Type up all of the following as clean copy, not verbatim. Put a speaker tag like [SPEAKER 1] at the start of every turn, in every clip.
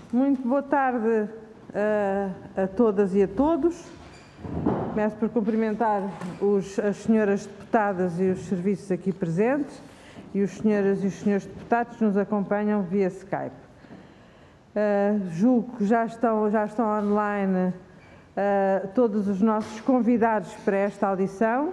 [SPEAKER 1] Muito boa tarde a todas e a todos. Começo por cumprimentar as senhoras deputadas e os serviços aqui presentes e os senhoras e os senhores deputados que nos acompanham via Skype. Julgo que já estão online todos os nossos convidados para esta audição.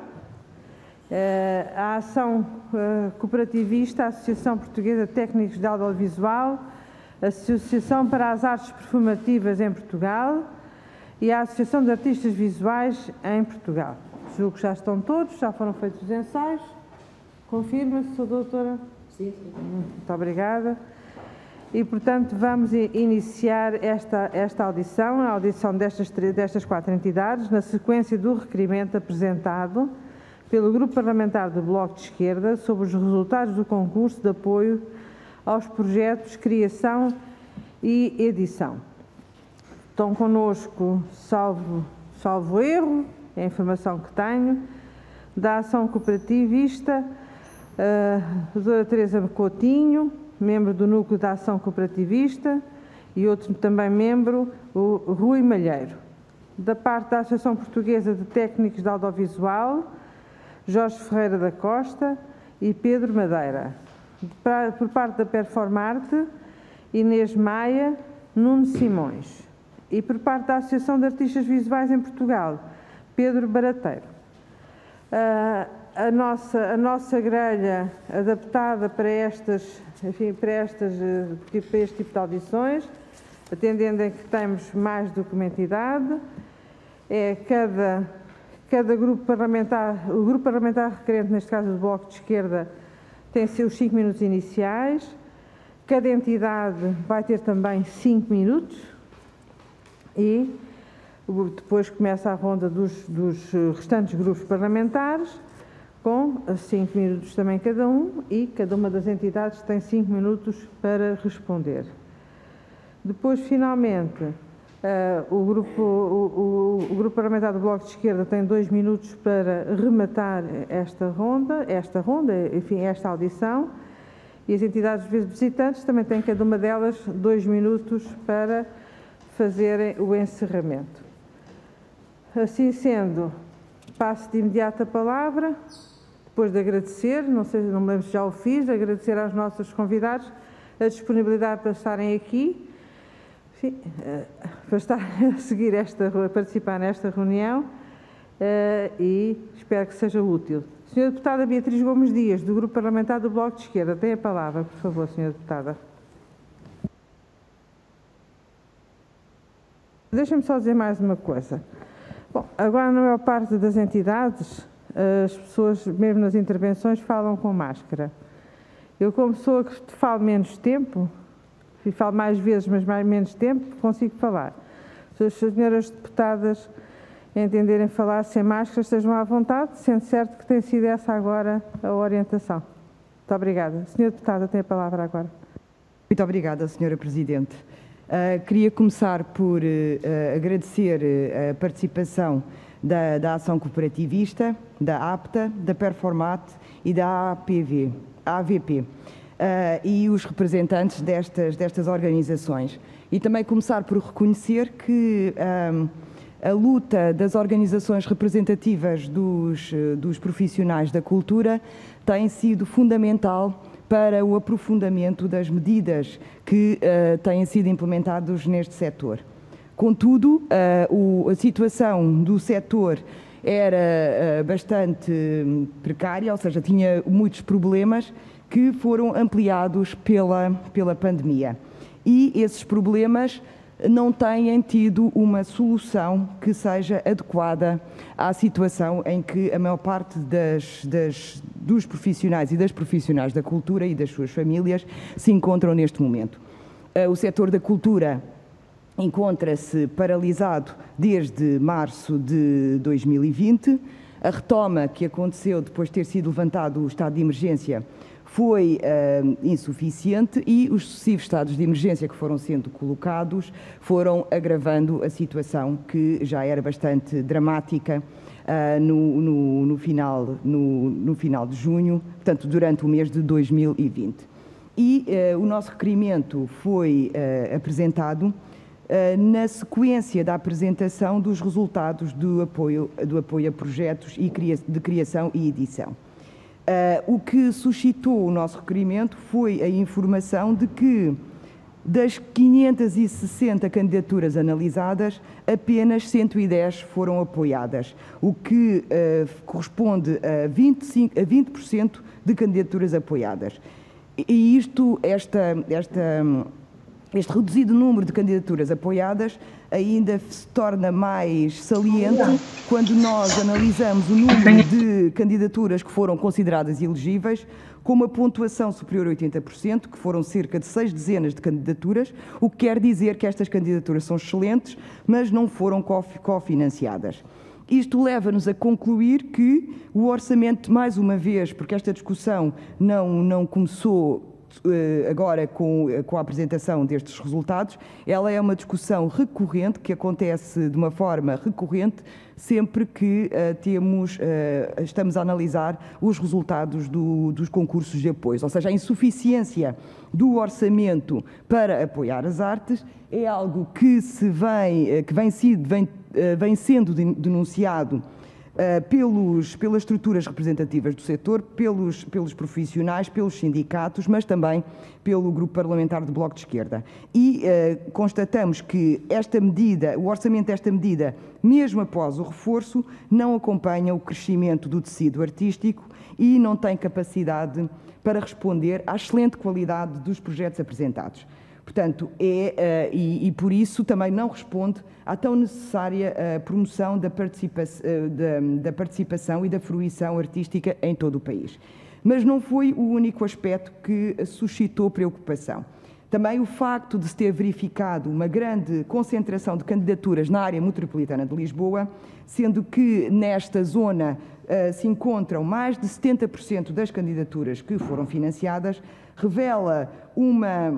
[SPEAKER 1] A Ação Cooperativista, a Associação Portuguesa de Técnicos de Audiovisual, a Associação para as Artes Performativas em Portugal e a Associação de Artistas Visuais em Portugal. Julgo que já estão todos, já foram feitos os ensaios. Confirma-se, Sra. Doutora?
[SPEAKER 2] Sim.
[SPEAKER 1] Muito obrigada. E, portanto, vamos iniciar esta audição, a audição destas 4 entidades, na sequência do requerimento apresentado pelo Grupo Parlamentar do Bloco de Esquerda sobre os resultados do concurso de apoio aos projetos Criação e Edição. Estão connosco, salvo erro, é a informação que tenho, da Ação Cooperativista, a Dra. Teresa Coutinho, membro do Núcleo da Ação Cooperativista, e outro também membro, o Rui Malheiro. Da parte da Associação Portuguesa de Técnicos de Audiovisual, Jorge Ferreira da Costa e Pedro Madeira. Por parte da Performarte, Inês Maia, Nuno Simões. E por parte da Associação de Artistas Visuais em Portugal, Pedro Barateiro. A nossa grelha adaptada para este tipo de audições, atendendo em que temos mais do que uma entidade, é cada grupo parlamentar, o grupo parlamentar requerente, neste caso do Bloco de Esquerda, tem seus 5 minutos iniciais, cada entidade vai ter também 5 minutos e depois começa a ronda dos restantes grupos parlamentares, com 5 minutos também cada um, e cada uma das entidades tem 5 minutos para responder. Depois, finalmente, o grupo parlamentar do Bloco de Esquerda tem 2 minutos para rematar esta audição, e as entidades visitantes também têm cada uma delas 2 minutos para fazerem o encerramento. Assim sendo, passo de imediato a palavra, depois de agradecer, não me lembro se já o fiz, agradecer aos nossos convidados a disponibilidade para estarem aqui, enfim, para participar nesta reunião, e espero que seja útil. Senhora Deputada Beatriz Gomes Dias, do Grupo Parlamentar do Bloco de Esquerda, tem a palavra, por favor, Senhora Deputada. Deixem-me só dizer mais uma coisa. Bom, agora, na maior parte das entidades, as pessoas, mesmo nas intervenções, falam com máscara. Eu, como pessoa que falo menos tempo, e falo mais vezes, mas menos tempo, consigo falar. Se as senhoras deputadas entenderem falar sem máscara, estejam à vontade, sendo certo que tem sido essa agora a orientação. Muito obrigada. Senhora Deputada, tem a palavra agora.
[SPEAKER 2] Muito obrigada, Senhora Presidente. Queria começar por agradecer a participação da Ação Cooperativista, da APTA, da Performate e da AVP. E os representantes destas organizações. E também começar por reconhecer que a luta das organizações representativas dos profissionais da cultura tem sido fundamental para o aprofundamento das medidas que têm sido implementadas neste setor. Contudo, a situação do setor era bastante precária, ou seja, tinha muitos problemas que foram ampliados pela pandemia. E esses problemas não têm tido uma solução que seja adequada à situação em que a maior parte dos profissionais e das profissionais da cultura e das suas famílias se encontram neste momento. O setor da cultura encontra-se paralisado desde março de 2020. A retoma que aconteceu depois de ter sido levantado o estado de emergência foi insuficiente e os sucessivos estados de emergência que foram sendo colocados foram agravando a situação que já era bastante dramática no final de junho, portanto, durante o mês de 2020. E o nosso requerimento foi apresentado na sequência da apresentação dos resultados do apoio a projetos de criação e edição. O que suscitou o nosso requerimento foi a informação de que das 560 candidaturas analisadas, apenas 110 foram apoiadas, o que corresponde a 20% de candidaturas apoiadas. E este reduzido número de candidaturas apoiadas ainda se torna mais saliente quando nós analisamos o número de candidaturas que foram consideradas elegíveis, com uma pontuação superior a 80%, que foram cerca de 6 dezenas de candidaturas, o que quer dizer que estas candidaturas são excelentes, mas não foram cofinanciadas. Isto leva-nos a concluir que o orçamento, mais uma vez, porque esta discussão não começou agora com a apresentação destes resultados, ela é uma discussão recorrente, que acontece de uma forma recorrente sempre que estamos a analisar os resultados dos concursos de apoio. Ou seja, a insuficiência do orçamento para apoiar as artes é algo que vem sendo denunciado pelas estruturas representativas do setor, pelos profissionais, pelos sindicatos, mas também pelo Grupo Parlamentar do Bloco de Esquerda. E constatamos que o orçamento desta medida, mesmo após o reforço, não acompanha o crescimento do tecido artístico e não tem capacidade para responder à excelente qualidade dos projetos apresentados. Portanto, e por isso também não responde à tão necessária promoção da participação e da fruição artística em todo o país. Mas não foi o único aspecto que suscitou preocupação. Também o facto de se ter verificado uma grande concentração de candidaturas na área metropolitana de Lisboa, sendo que nesta zona se encontram mais de 70% das candidaturas que foram financiadas, revela uma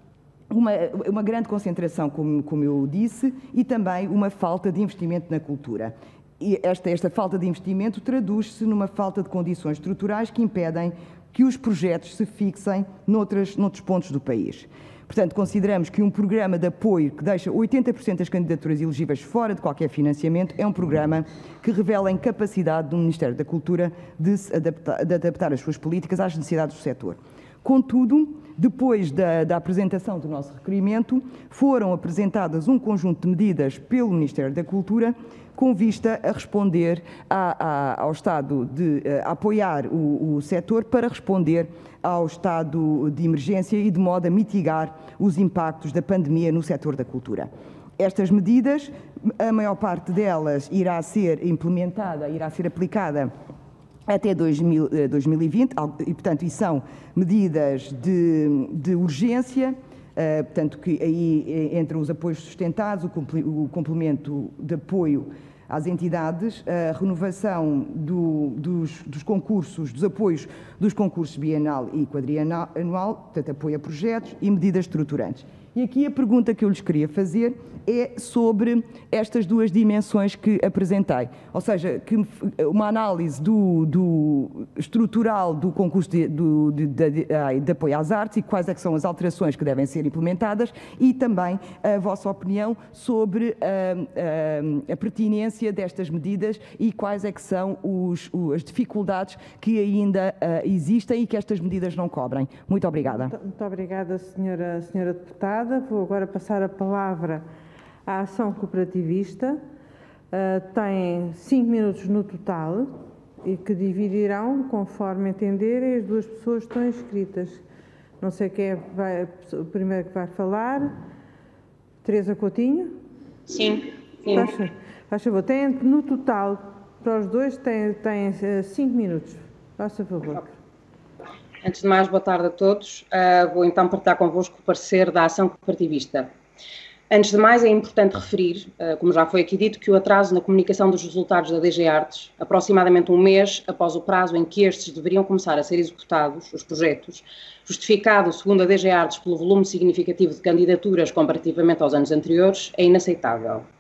[SPEAKER 2] grande concentração, como eu disse, e também uma falta de investimento na cultura. E esta falta de investimento traduz-se numa falta de condições estruturais que impedem que os projetos se fixem noutros pontos do país. Portanto, consideramos que um programa de apoio que deixa 80% das candidaturas elegíveis fora de qualquer financiamento é um programa que revela a incapacidade do Ministério da Cultura de adaptar as suas políticas às necessidades do setor. Contudo, depois da apresentação do nosso requerimento, foram apresentadas um conjunto de medidas pelo Ministério da Cultura com vista a responder ao Estado a apoiar o setor para responder ao estado de emergência e de modo a mitigar os impactos da pandemia no setor da cultura. Estas medidas, a maior parte delas irá ser implementada, irá ser aplicada até 2020, e, portanto, são medidas de urgência, portanto, que aí entre os apoios sustentados, o complemento de apoio às entidades, a renovação dos concursos, dos apoios dos concursos bienal e quadrianual, portanto, apoio a projetos e medidas estruturantes. E aqui a pergunta que eu lhes queria fazer é sobre estas duas dimensões que apresentei, ou seja, que uma análise estrutural do concurso de apoio às artes e quais é que são as alterações que devem ser implementadas e também a vossa opinião sobre a pertinência destas medidas e quais é que são as dificuldades que ainda existem e que estas medidas não cobrem. Muito obrigada.
[SPEAKER 1] Muito obrigada, senhora deputada. Vou agora passar a palavra à Ação Cooperativista. Tem 5 minutos no total e que dividirão conforme entenderem as duas pessoas que estão inscritas. Não sei quem é o primeiro que vai falar. Teresa Coutinho?
[SPEAKER 3] Sim.
[SPEAKER 1] Faz favor. No total, para os dois, tem 5 minutos. Faça favor.
[SPEAKER 3] Antes de mais, boa tarde a todos. Vou então partilhar convosco o parecer da Ação Cooperativista. Antes de mais, é importante referir, como já foi aqui dito, que o atraso na comunicação dos resultados da DG Artes, aproximadamente um mês após o prazo em que estes deveriam começar a ser executados, os projetos, justificado, segundo a DG Artes, pelo volume significativo de candidaturas comparativamente aos anos anteriores, é inaceitável.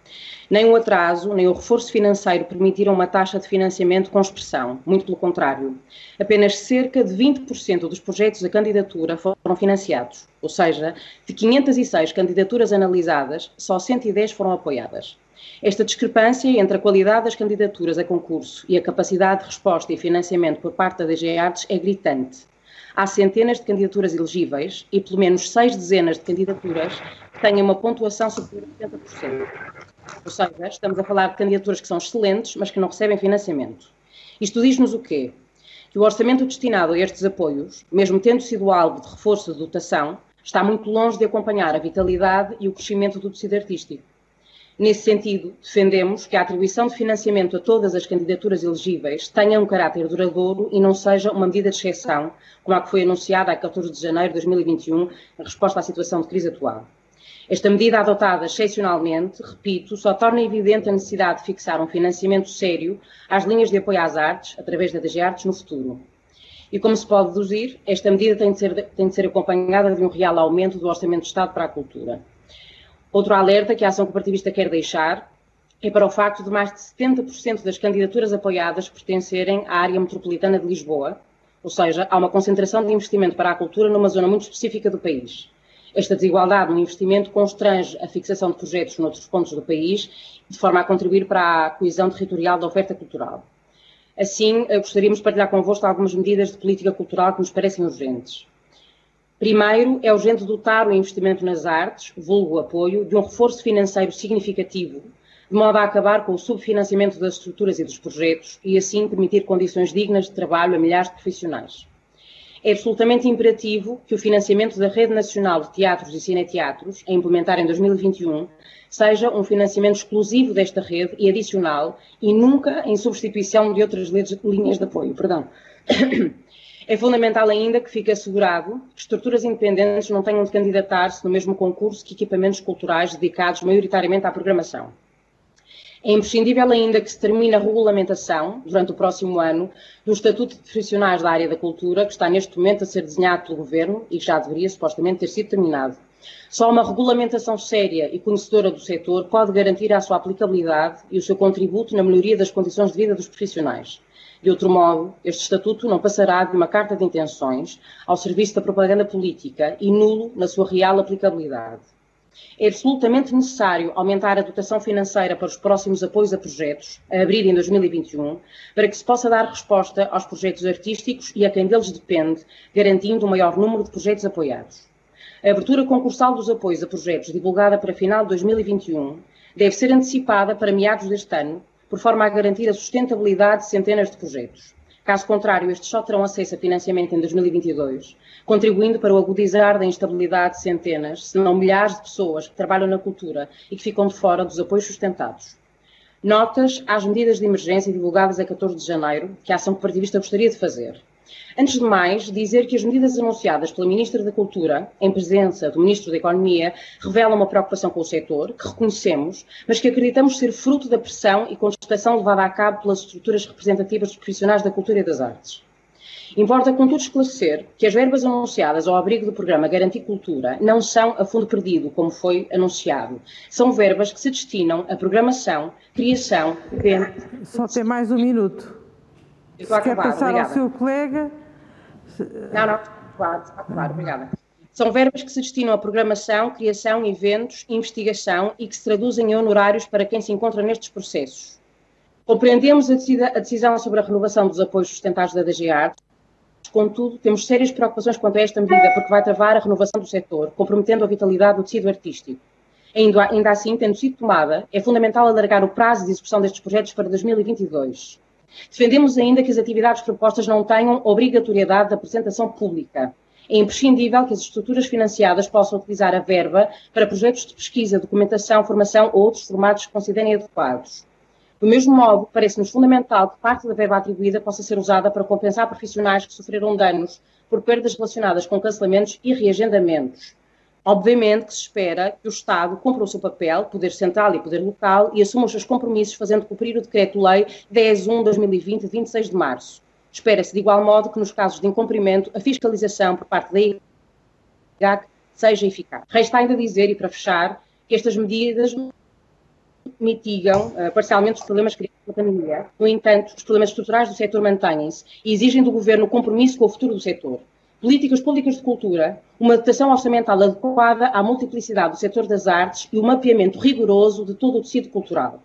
[SPEAKER 3] Nem o atraso, nem o reforço financeiro permitiram uma taxa de financiamento com expressão, muito pelo contrário. Apenas cerca de 20% dos projetos a candidatura foram financiados, ou seja, de 506 candidaturas analisadas, só 110 foram apoiadas. Esta discrepância entre a qualidade das candidaturas a concurso e a capacidade de resposta e financiamento por parte da DG Artes é gritante. Há centenas de candidaturas elegíveis e pelo menos 6 dezenas de candidaturas que têm uma pontuação superior a 70%. Ou seja, estamos a falar de candidaturas que são excelentes, mas que não recebem financiamento. Isto diz-nos o quê? Que o orçamento destinado a estes apoios, mesmo tendo sido alvo de reforço de dotação, está muito longe de acompanhar a vitalidade e o crescimento do tecido artístico. Nesse sentido, defendemos que a atribuição de financiamento a todas as candidaturas elegíveis tenha um caráter duradouro e não seja uma medida de exceção, como a que foi anunciada a 14 de janeiro de 2021, em resposta à situação de crise atual. Esta medida adotada excepcionalmente, repito, só torna evidente a necessidade de fixar um financiamento sério às linhas de apoio às artes, através da DG Artes, no futuro. E como se pode deduzir, esta medida tem de ser acompanhada de um real aumento do Orçamento de Estado para a cultura. Outro alerta que a ação cooperativista quer deixar é para o facto de mais de 70% das candidaturas apoiadas pertencerem à área metropolitana de Lisboa, ou seja, há uma concentração de investimento para a cultura numa zona muito específica do país. Esta desigualdade no investimento constrange a fixação de projetos noutros pontos do país, de forma a contribuir para a coesão territorial da oferta cultural. Assim, gostaríamos de partilhar convosco algumas medidas de política cultural que nos parecem urgentes. Primeiro, é urgente dotar o investimento nas artes, vulgo o apoio, de um reforço financeiro significativo, de modo a acabar com o subfinanciamento das estruturas e dos projetos e assim permitir condições dignas de trabalho a milhares de profissionais. É absolutamente imperativo que o financiamento da Rede Nacional de Teatros e Cineteatros, a implementar em 2021, seja um financiamento exclusivo desta rede e adicional e nunca em substituição de outras linhas de apoio. É fundamental ainda que fique assegurado que estruturas independentes não tenham de candidatar-se no mesmo concurso que equipamentos culturais dedicados maioritariamente à programação. É imprescindível ainda que se termine a regulamentação, durante o próximo ano, do Estatuto de Profissionais da área da cultura, que está neste momento a ser desenhado pelo Governo e que já deveria supostamente ter sido terminado. Só uma regulamentação séria e conhecedora do setor pode garantir a sua aplicabilidade e o seu contributo na melhoria das condições de vida dos profissionais. De outro modo, este Estatuto não passará de uma carta de intenções ao serviço da propaganda política e nulo na sua real aplicabilidade. É absolutamente necessário aumentar a dotação financeira para os próximos apoios a projetos, a abrir em 2021, para que se possa dar resposta aos projetos artísticos e a quem deles depende, garantindo um maior número de projetos apoiados. A abertura concursal dos apoios a projetos, divulgada para final de 2021, deve ser antecipada para meados deste ano, por forma a garantir a sustentabilidade de centenas de projetos. Caso contrário, estes só terão acesso a financiamento em 2022, contribuindo para o agudizar da instabilidade de centenas, se não milhares de pessoas que trabalham na cultura e que ficam de fora dos apoios sustentados. Notas às medidas de emergência divulgadas a 14 de janeiro, que a ação cooperativista gostaria de fazer. Antes de mais, dizer que as medidas anunciadas pela Ministra da Cultura, em presença do Ministro da Economia, revelam uma preocupação com o setor, que reconhecemos, mas que acreditamos ser fruto da pressão e contestação levada a cabo pelas estruturas representativas dos profissionais da cultura e das artes. Importa, contudo, esclarecer que as verbas anunciadas ao abrigo do programa Garantir Cultura não são a fundo perdido, como foi anunciado. São verbas que se destinam a programação, criação, eventos...
[SPEAKER 1] Só tem mais um minuto.
[SPEAKER 3] Estou a acabar,
[SPEAKER 1] quer passar
[SPEAKER 3] obrigada.
[SPEAKER 1] ao seu colega...
[SPEAKER 3] Não, claro, obrigada. São verbas que se destinam a programação, criação, eventos, investigação e que se traduzem em honorários para quem se encontra nestes processos. Compreendemos a decisão sobre a renovação dos apoios sustentados da DG Artes, contudo, temos sérias preocupações quanto a esta medida, porque vai travar a renovação do setor, comprometendo a vitalidade do tecido artístico. Ainda assim, tendo sido tomada, é fundamental alargar o prazo de execução destes projetos para 2022. Defendemos ainda que as atividades propostas não tenham obrigatoriedade de apresentação pública. É imprescindível que as estruturas financiadas possam utilizar a verba para projetos de pesquisa, documentação, formação ou outros formatos que considerem adequados. Do mesmo modo, parece-nos fundamental que parte da verba atribuída possa ser usada para compensar profissionais que sofreram danos por perdas relacionadas com cancelamentos e reagendamentos. Obviamente que se espera que o Estado cumpra o seu papel, poder central e poder local, e assuma os seus compromissos fazendo cumprir o Decreto-Lei 10.1/2020, 26 de março. Espera-se, de igual modo, que nos casos de incumprimento, a fiscalização por parte da IGAC seja eficaz. Resta ainda dizer, e para fechar, que estas medidas mitigam parcialmente os problemas criados pela pandemia. No entanto, os problemas estruturais do setor mantêm-se e exigem do Governo compromisso com o futuro do setor. Políticas públicas de cultura, uma dotação orçamental adequada à multiplicidade do setor das artes e o mapeamento rigoroso de todo o tecido cultural.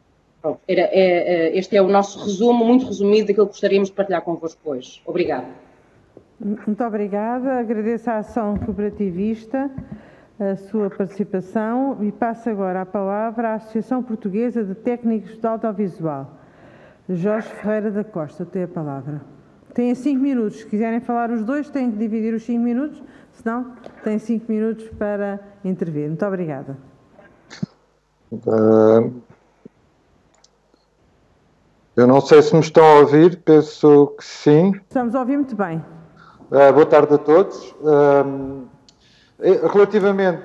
[SPEAKER 3] Este é o nosso resumo, muito resumido, daquilo que gostaríamos de partilhar convosco hoje. Obrigada.
[SPEAKER 1] Muito obrigada. Agradeço à ação cooperativista a sua participação e passo agora a palavra à Associação Portuguesa de Técnicos de Audiovisual. Jorge Ferreira da Costa tem a palavra. Têm 5 minutos. Se quiserem falar os dois, têm que dividir os 5 minutos, senão têm 5 minutos para intervir. Muito obrigada.
[SPEAKER 4] Eu não sei se me estão a ouvir, penso que sim.
[SPEAKER 1] Estamos a ouvir muito bem.
[SPEAKER 4] Boa tarde a todos. Relativamente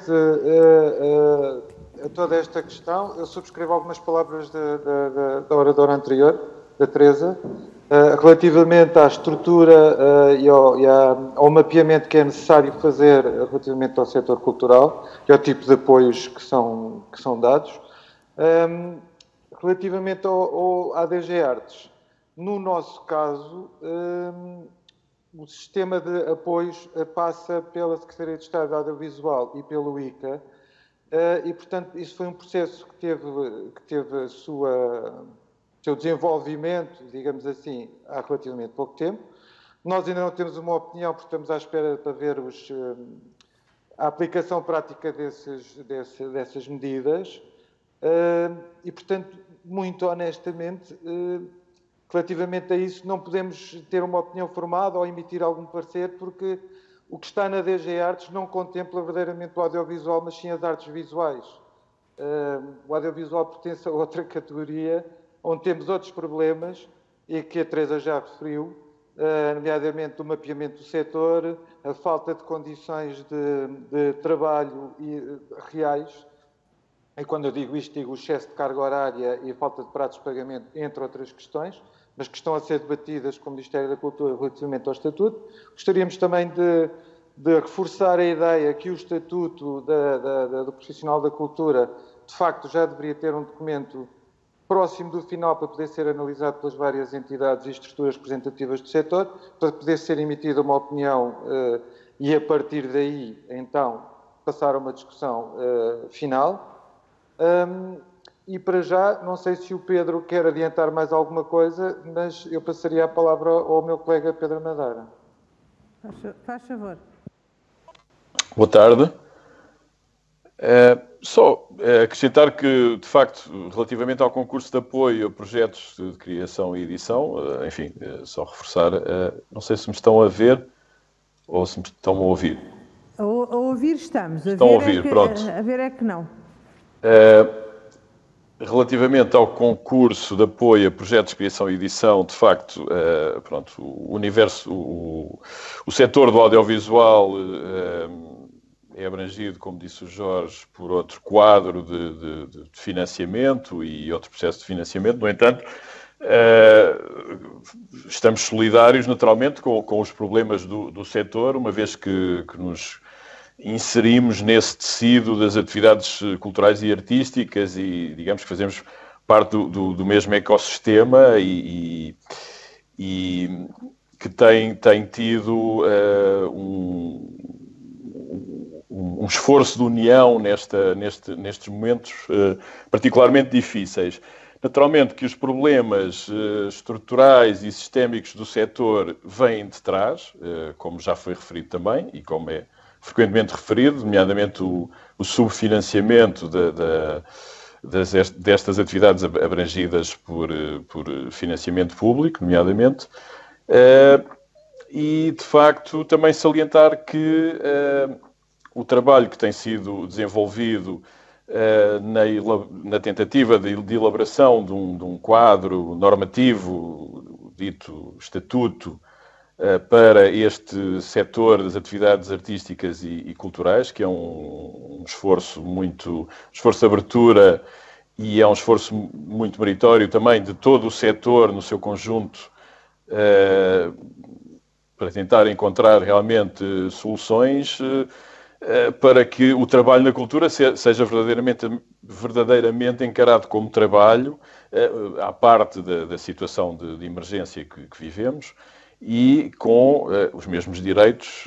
[SPEAKER 4] a toda esta questão, eu subscrevo algumas palavras da oradora anterior, da Teresa, relativamente à estrutura e ao mapeamento que é necessário fazer relativamente ao setor cultural e ao tipo de apoios que são dados. Relativamente à DG Artes, no nosso caso, o sistema de apoios passa pela Secretaria de Estado de Audiovisual e pelo ICA, e, portanto, isso foi um processo que teve o seu desenvolvimento, digamos assim, há relativamente pouco tempo. Nós ainda não temos uma opinião, porque estamos à espera para ver a aplicação prática dessas medidas. E, portanto, muito honestamente, relativamente a isso, não podemos ter uma opinião formada ou emitir algum parecer, porque o que está na DG Artes não contempla verdadeiramente o audiovisual, mas sim as artes visuais. O audiovisual pertence a outra categoria, onde temos outros problemas, e que a Teresa já referiu, nomeadamente o mapeamento do setor, a falta de condições de trabalho reais. E quando eu digo isto, digo o excesso de carga horária e a falta de prazos de pagamento, entre outras questões, mas que estão a ser debatidas com o Ministério da Cultura relativamente ao Estatuto. Gostaríamos também de reforçar a ideia que o Estatuto do Profissional da Cultura, de facto, já deveria ter um documento próximo do final para poder ser analisado pelas várias entidades e estruturas representativas do setor, para poder ser emitida uma opinião e, a partir daí, então, passar a uma discussão final. E para já, não sei se o Pedro quer adiantar mais alguma coisa, mas eu passaria a palavra ao meu colega Pedro Madeira.
[SPEAKER 1] Faz favor.
[SPEAKER 5] Boa tarde. Só acrescentar que, de facto, relativamente ao concurso de apoio a projetos de criação e edição, enfim, só reforçar, não sei se me estão a ver ou se me estão a ouvir.
[SPEAKER 1] A ouvir estamos.
[SPEAKER 5] Estão a ouvir, pronto.
[SPEAKER 1] A ver é que não.
[SPEAKER 5] Relativamente ao concurso de apoio a projetos de criação e edição, de facto, pronto, o universo, o setor do audiovisual é abrangido, como disse o Jorge, por outro quadro de financiamento e outro processo de financiamento. No entanto, estamos solidários, naturalmente, com os problemas do setor, uma vez que nos inserimos nesse tecido das atividades culturais e artísticas e, digamos, que fazemos parte do mesmo ecossistema e que tem tido um esforço de união nestes momentos particularmente difíceis. Naturalmente que os problemas estruturais e sistémicos do setor vêm de trás, como já foi referido também e como é frequentemente referido, nomeadamente o subfinanciamento destas atividades abrangidas por financiamento público, nomeadamente, e, de facto, também salientar que o trabalho que tem sido desenvolvido na tentativa de elaboração de um quadro normativo, dito estatuto, para este setor das atividades artísticas e culturais, que é um esforço de abertura e é um esforço muito meritório também de todo o setor no seu conjunto, para tentar encontrar realmente soluções para que o trabalho na cultura seja verdadeiramente encarado como trabalho, à parte da situação de emergência que vivemos, e com os mesmos direitos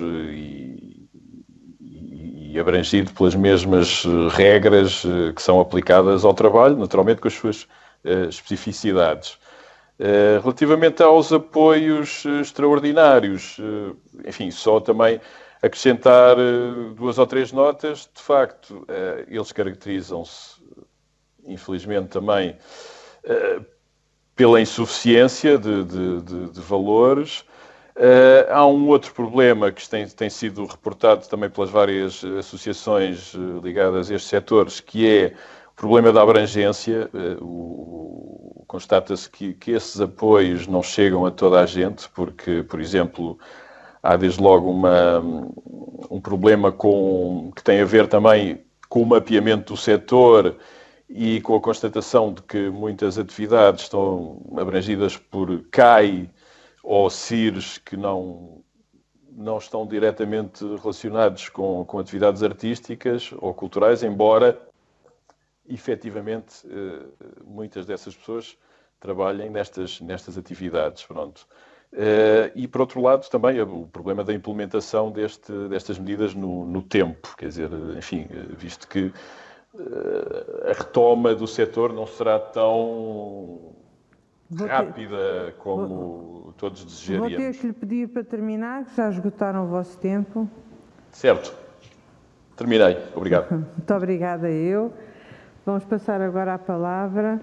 [SPEAKER 5] e abrangido pelas mesmas regras que são aplicadas ao trabalho, naturalmente com as suas especificidades. Relativamente aos apoios extraordinários, enfim, só também acrescentar 2 ou 3 notas. De facto, eles caracterizam-se, infelizmente, também pela insuficiência de valores. Há um outro problema que tem sido reportado também pelas várias associações ligadas a estes setores, que é o problema da abrangência. Constata-se que esses apoios não chegam a toda a gente, porque, por exemplo, há desde logo um problema que tem a ver também com o mapeamento do setor e com a constatação de que muitas atividades estão abrangidas por CAI ou CIRs que não estão diretamente relacionados com atividades artísticas ou culturais, embora efetivamente muitas dessas pessoas trabalhem nestas atividades. Pronto. E, por outro lado, também o problema da implementação destas medidas no tempo. Quer dizer, enfim, visto que a retoma do setor não será tão rápida como todos desejaríamos.
[SPEAKER 1] Vou ter que lhe pedir para terminar, que já esgotaram o vosso tempo.
[SPEAKER 5] Certo. Terminei. Obrigado.
[SPEAKER 1] Muito obrigada eu. Vamos passar agora a palavra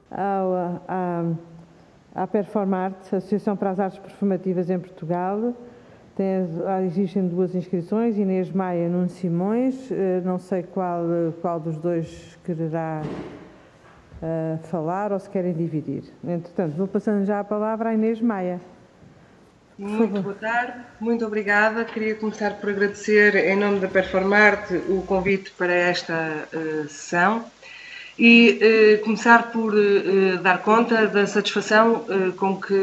[SPEAKER 1] à Performarte, Associação para as Artes Performativas em Portugal. Existem 2 inscrições, Inês Maia e Nuno Simões. Não sei qual dos dois quererá falar ou se querem dividir. Entretanto, vou passando já a palavra à Inês Maia.
[SPEAKER 6] Muito boa tarde, muito obrigada. Queria começar por agradecer, em nome da Performarte, o convite para esta sessão e começar por dar conta da satisfação com que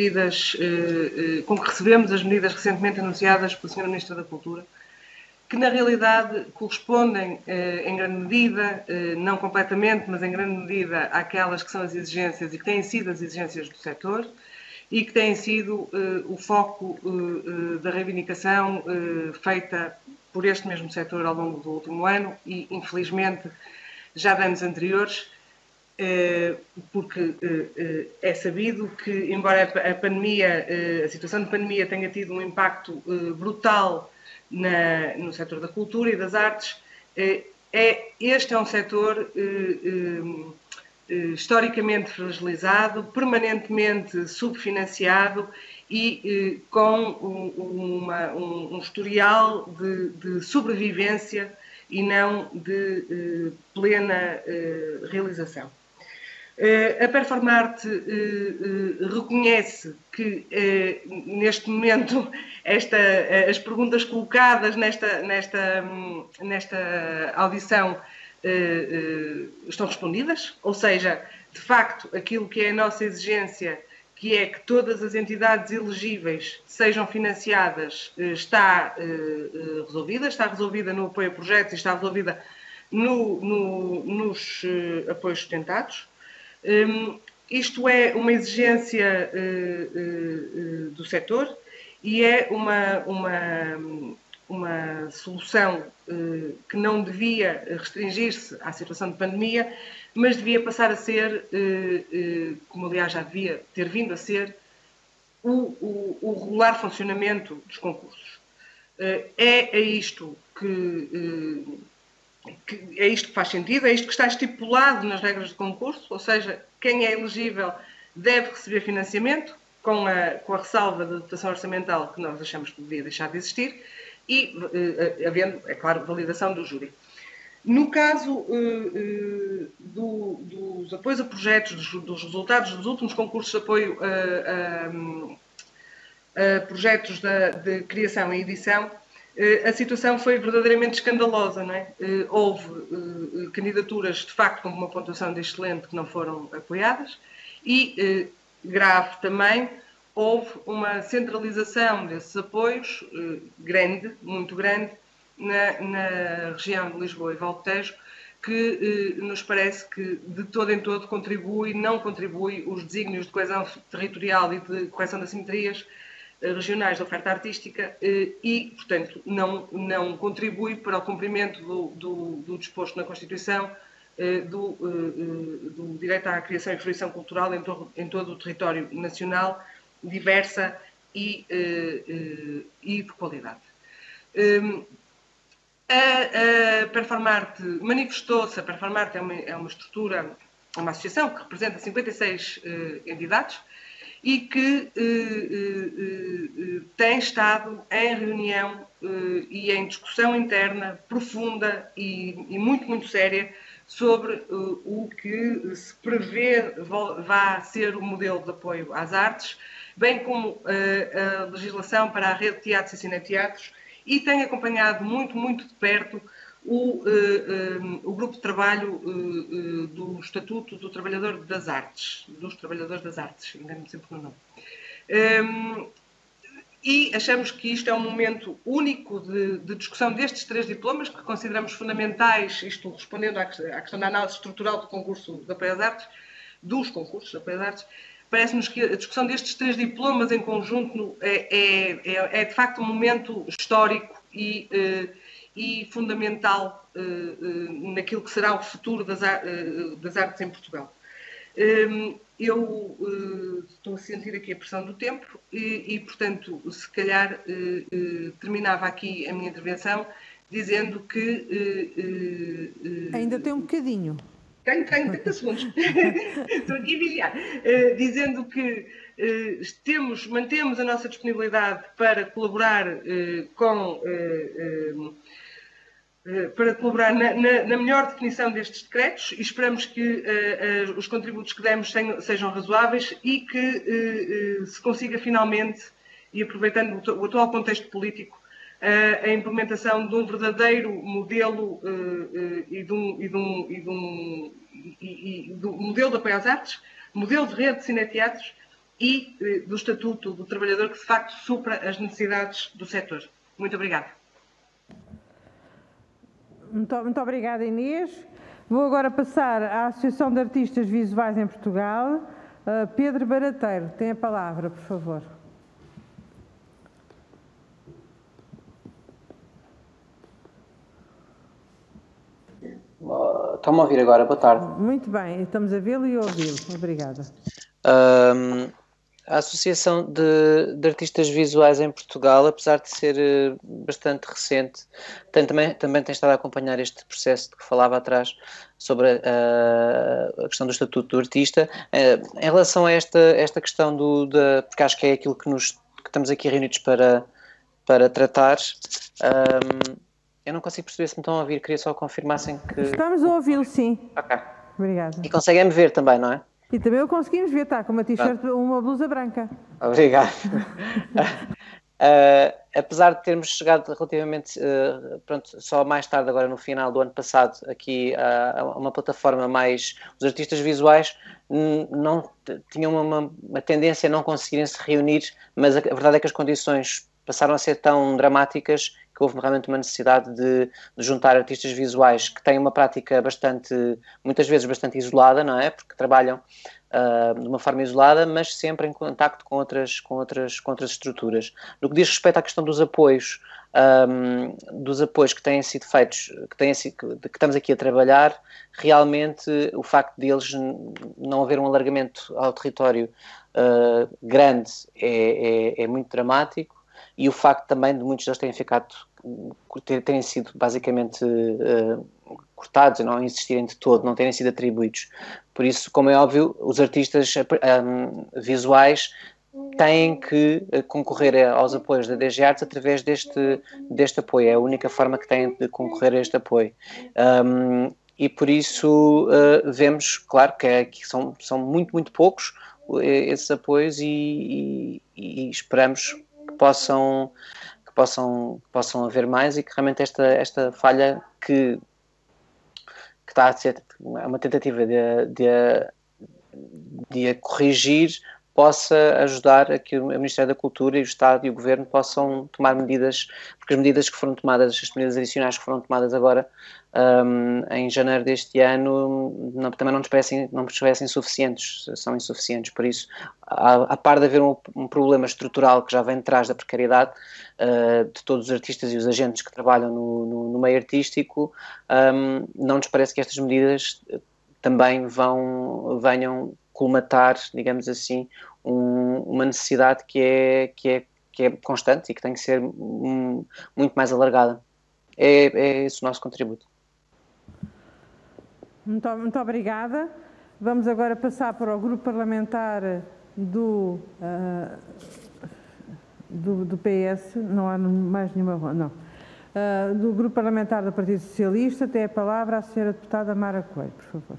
[SPEAKER 6] recebemos as medidas recentemente anunciadas pelo Sr. Ministro da Cultura, que na realidade correspondem em grande medida, não completamente, mas em grande medida, àquelas que são as exigências e que têm sido as exigências do setor e que têm sido o foco da reivindicação feita por este mesmo setor ao longo do último ano e, infelizmente, já de anos anteriores, porque é sabido que, embora a situação de pandemia tenha tido um impacto brutal no setor da cultura e das artes, este é um setor historicamente fragilizado, permanentemente subfinanciado e com um historial de sobrevivência e não de plena realização. A Performarte reconhece que, neste momento, as perguntas colocadas nesta audição estão respondidas, ou seja, de facto, aquilo que é a nossa exigência, que é que todas as entidades elegíveis sejam financiadas, está resolvida no apoio a projetos e está resolvida nos apoios sustentados. Isto é uma exigência do setor e é uma solução que não devia restringir-se à situação de pandemia, mas devia passar a ser, como aliás já devia ter vindo a ser, o regular funcionamento dos concursos. É isto que faz sentido, é isto que está estipulado nas regras de concurso, ou seja, quem é elegível deve receber financiamento, com a ressalva da dotação orçamental que nós achamos que devia deixar de existir, e havendo, é claro, validação do júri. No caso dos apoios a projetos, dos resultados dos últimos concursos de apoio a projetos de criação e edição, a situação foi verdadeiramente escandalosa, não é? Houve candidaturas, de facto, com uma pontuação de excelente que não foram apoiadas e, grave também, houve uma centralização desses apoios grande, muito grande, na região de Lisboa e Valdo Tejo, que nos parece que de todo em todo não contribui os desígnios de coesão territorial e de correção das assimetrias regionais da oferta artística e, portanto, não contribui para o cumprimento do disposto na Constituição do direito à criação e fruição cultural em todo o território nacional, diversa e de qualidade. A Performarte manifestou-se. A Performarte é uma estrutura, uma associação que representa 56 entidades e que tem estado em reunião e em discussão interna profunda e muito, muito séria sobre o que se prevê vá ser o modelo de apoio às artes, bem como a legislação para a rede de teatros e cineteatros, e tem acompanhado muito, muito de perto o grupo de trabalho do Estatuto do Trabalhador das Artes, dos Trabalhadores das Artes, engano-me sempre no nome. E achamos que isto é um momento único de discussão destes 3 diplomas, que consideramos fundamentais, isto respondendo à questão da análise estrutural do concurso de apoio às artes, dos concursos de apoio às artes. Parece-nos que a discussão destes 3 diplomas em conjunto é de facto um momento histórico e fundamental naquilo que será o futuro das artes em Portugal. Eu estou a sentir aqui a pressão do tempo e, portanto, se calhar terminava aqui a minha intervenção dizendo que...
[SPEAKER 1] Ainda tem um bocadinho.
[SPEAKER 6] Tenho 30 segundos. Estou aqui a vigiar. Dizendo que mantemos a nossa disponibilidade para colaborar para colaborar na melhor definição destes decretos e esperamos que os contributos que demos sejam razoáveis e que se consiga finalmente, e aproveitando o atual contexto político, a implementação de um verdadeiro modelo do modelo de apoio às artes, modelo de rede de cineteatros e do Estatuto do Trabalhador que de facto supra as necessidades do setor. Muito obrigada.
[SPEAKER 1] Muito obrigada, Inês. Vou agora passar à Associação de Artistas Visuais em Portugal. Pedro Barateiro, tem a palavra, por favor.
[SPEAKER 7] Estão-me a ouvir agora? Boa tarde.
[SPEAKER 1] Muito bem, estamos a vê-lo e ouvi-lo. Obrigada.
[SPEAKER 7] A Associação de Artistas Visuais em Portugal, apesar de ser bastante recente, também tem estado a acompanhar este processo de que falava atrás sobre a questão do Estatuto do Artista. Em relação a esta questão porque acho que é aquilo que estamos aqui reunidos para tratar, eu não consigo perceber se me estão a ouvir, queria só confirmassem que...
[SPEAKER 1] Estamos a ouvi-lo, sim.
[SPEAKER 7] Ok.
[SPEAKER 1] Obrigada.
[SPEAKER 7] E conseguem-me ver também, não é?
[SPEAKER 1] E também o conseguimos ver, está com uma t-shirt, uma blusa branca.
[SPEAKER 7] Obrigado. Apesar de termos chegado relativamente, só mais tarde, agora no final do ano passado, aqui a uma plataforma mais... Os artistas visuais não tinham uma tendência a não conseguirem se reunir, mas a verdade é que as condições passaram a ser tão dramáticas que houve realmente uma necessidade de juntar artistas visuais que têm uma prática muitas vezes bastante isolada, não é? Porque trabalham de uma forma isolada, mas sempre em contacto com outras estruturas. No que diz respeito à questão dos apoios que têm sido feitos, que estamos aqui a trabalhar, realmente o facto de eles não haver um alargamento ao território grande é muito dramático, e o facto também de muitos deles terem sido basicamente cortados e não existirem de todo, não terem sido atribuídos. Por isso, como é óbvio, os artistas visuais têm que concorrer aos apoios da DG Artes através deste apoio. É a única forma que têm de concorrer a este apoio. E por isso vemos, claro, que são muito, muito poucos esses apoios e esperamos que possam haver mais e que realmente esta falha que está a ser uma tentativa de a corrigir possa ajudar a que o Ministério da Cultura e o Estado e o Governo possam tomar medidas, porque as medidas que foram tomadas, as medidas adicionais que foram tomadas agora em janeiro deste ano, também não nos parecem suficientes, são insuficientes. Por isso, a par de haver um problema estrutural que já vem de trás da precariedade de todos os artistas e os agentes que trabalham no meio artístico, não nos parece que estas medidas também venham colmatar, digamos assim, uma necessidade que é constante e que tem que ser muito mais alargada. É esse o nosso contributo.
[SPEAKER 1] Muito obrigada. Vamos agora passar para o grupo parlamentar do PS. Não há mais nenhuma... Não. Do grupo parlamentar do Partido Socialista, tem a palavra a senhora deputada Mara Coelho, por favor.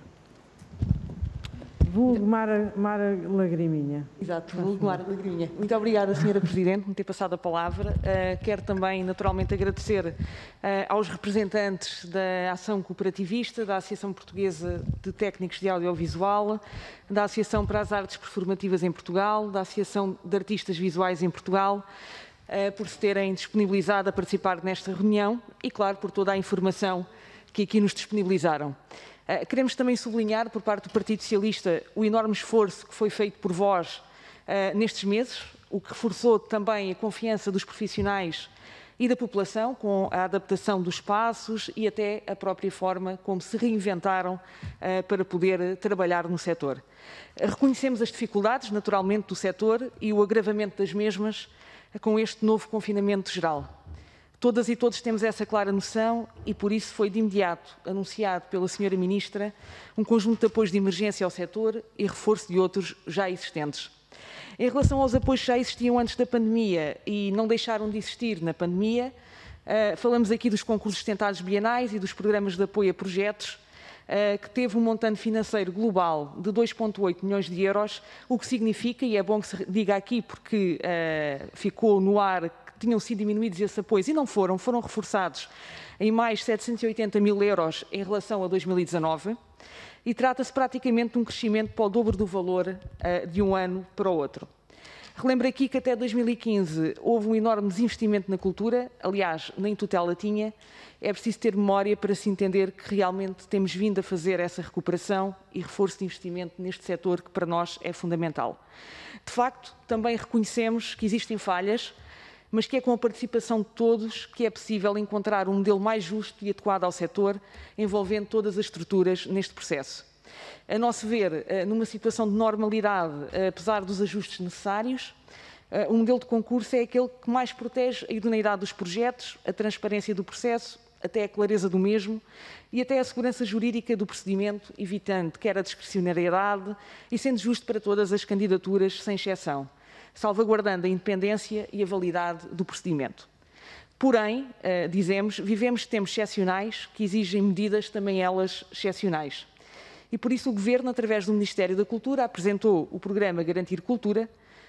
[SPEAKER 1] Vulgo Mara Lagriminha.
[SPEAKER 8] Exato, vulgo Mara Lagriminha. Muito obrigada, Sra. Presidente, por me ter passado a palavra. Quero também, naturalmente, agradecer aos representantes da Ação Cooperativista, da Associação Portuguesa de Técnicos de Audiovisual, da Associação para as Artes Performativas em Portugal, da Associação de Artistas Visuais em Portugal, por se terem disponibilizado a participar nesta reunião e, claro, por toda a informação que aqui nos disponibilizaram. Queremos também sublinhar, por parte do Partido Socialista, o enorme esforço que foi feito por vós nestes meses, o que reforçou também a confiança dos profissionais e da população com a adaptação dos espaços e até a própria forma como se reinventaram para poder trabalhar no setor. Reconhecemos as dificuldades, naturalmente, do setor e o agravamento das mesmas com este novo confinamento geral. Todas e todos temos essa clara noção e, por isso, foi de imediato anunciado pela Sra. Ministra um conjunto de apoios de emergência ao setor e reforço de outros já existentes. Em relação aos apoios que já existiam antes da pandemia e não deixaram de existir na pandemia, falamos aqui dos concursos tentados bienais e dos programas de apoio a projetos, que teve um montante financeiro global de 2,8 milhões de euros, o que significa, e é bom que se diga aqui porque ficou no ar, tinham sido diminuídos esses apoios e não foram reforçados em mais 780 mil euros em relação a 2019 e trata-se praticamente de um crescimento para o dobro do valor de um ano para o outro. Relembro aqui que até 2015 houve um enorme desinvestimento na cultura, aliás, nem tutela tinha. É preciso ter memória para se entender que realmente temos vindo a fazer essa recuperação e reforço de investimento neste setor que para nós é fundamental. De facto, também reconhecemos que existem falhas, mas que é com a participação de todos que é possível encontrar um modelo mais justo e adequado ao setor, envolvendo todas as estruturas neste processo. A nosso ver, numa situação de normalidade, apesar dos ajustes necessários, o modelo de concurso é aquele que mais protege a idoneidade dos projetos, a transparência do processo, até a clareza do mesmo e até a segurança jurídica do procedimento, evitando quer a discricionariedade e sendo justo para todas as candidaturas, sem exceção, salvaguardando a independência e a validade do procedimento. Porém, vivemos tempos excepcionais que exigem medidas também elas excepcionais. E por isso o Governo, através do Ministério da Cultura, apresentou o programa Garantir Cultura,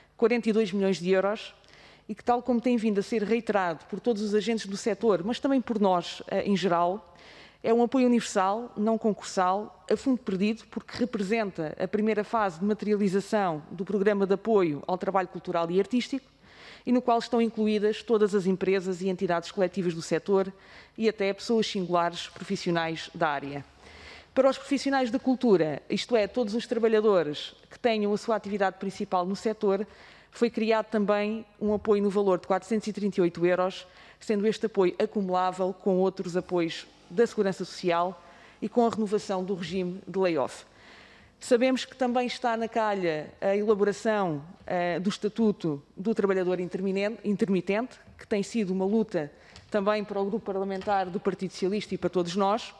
[SPEAKER 8] 42 milhões de euros, e que, tal como tem vindo a ser reiterado por todos os agentes do setor, mas também por nós em geral, é um apoio universal, não concursal, a fundo perdido, porque representa a primeira fase de materialização do programa de apoio ao trabalho cultural e artístico, e no qual estão incluídas todas as empresas e entidades coletivas do setor e até pessoas singulares profissionais da área. Para os profissionais da cultura, isto é, todos os trabalhadores que tenham a sua atividade principal no setor, foi criado também um apoio no valor de 438 euros, sendo este apoio acumulável com outros apoios da Segurança Social e com a renovação do regime de layoff. Sabemos que também está na calha a elaboração do Estatuto do Trabalhador Intermitente, que tem sido uma luta também para o Grupo Parlamentar do Partido Socialista e para todos nós.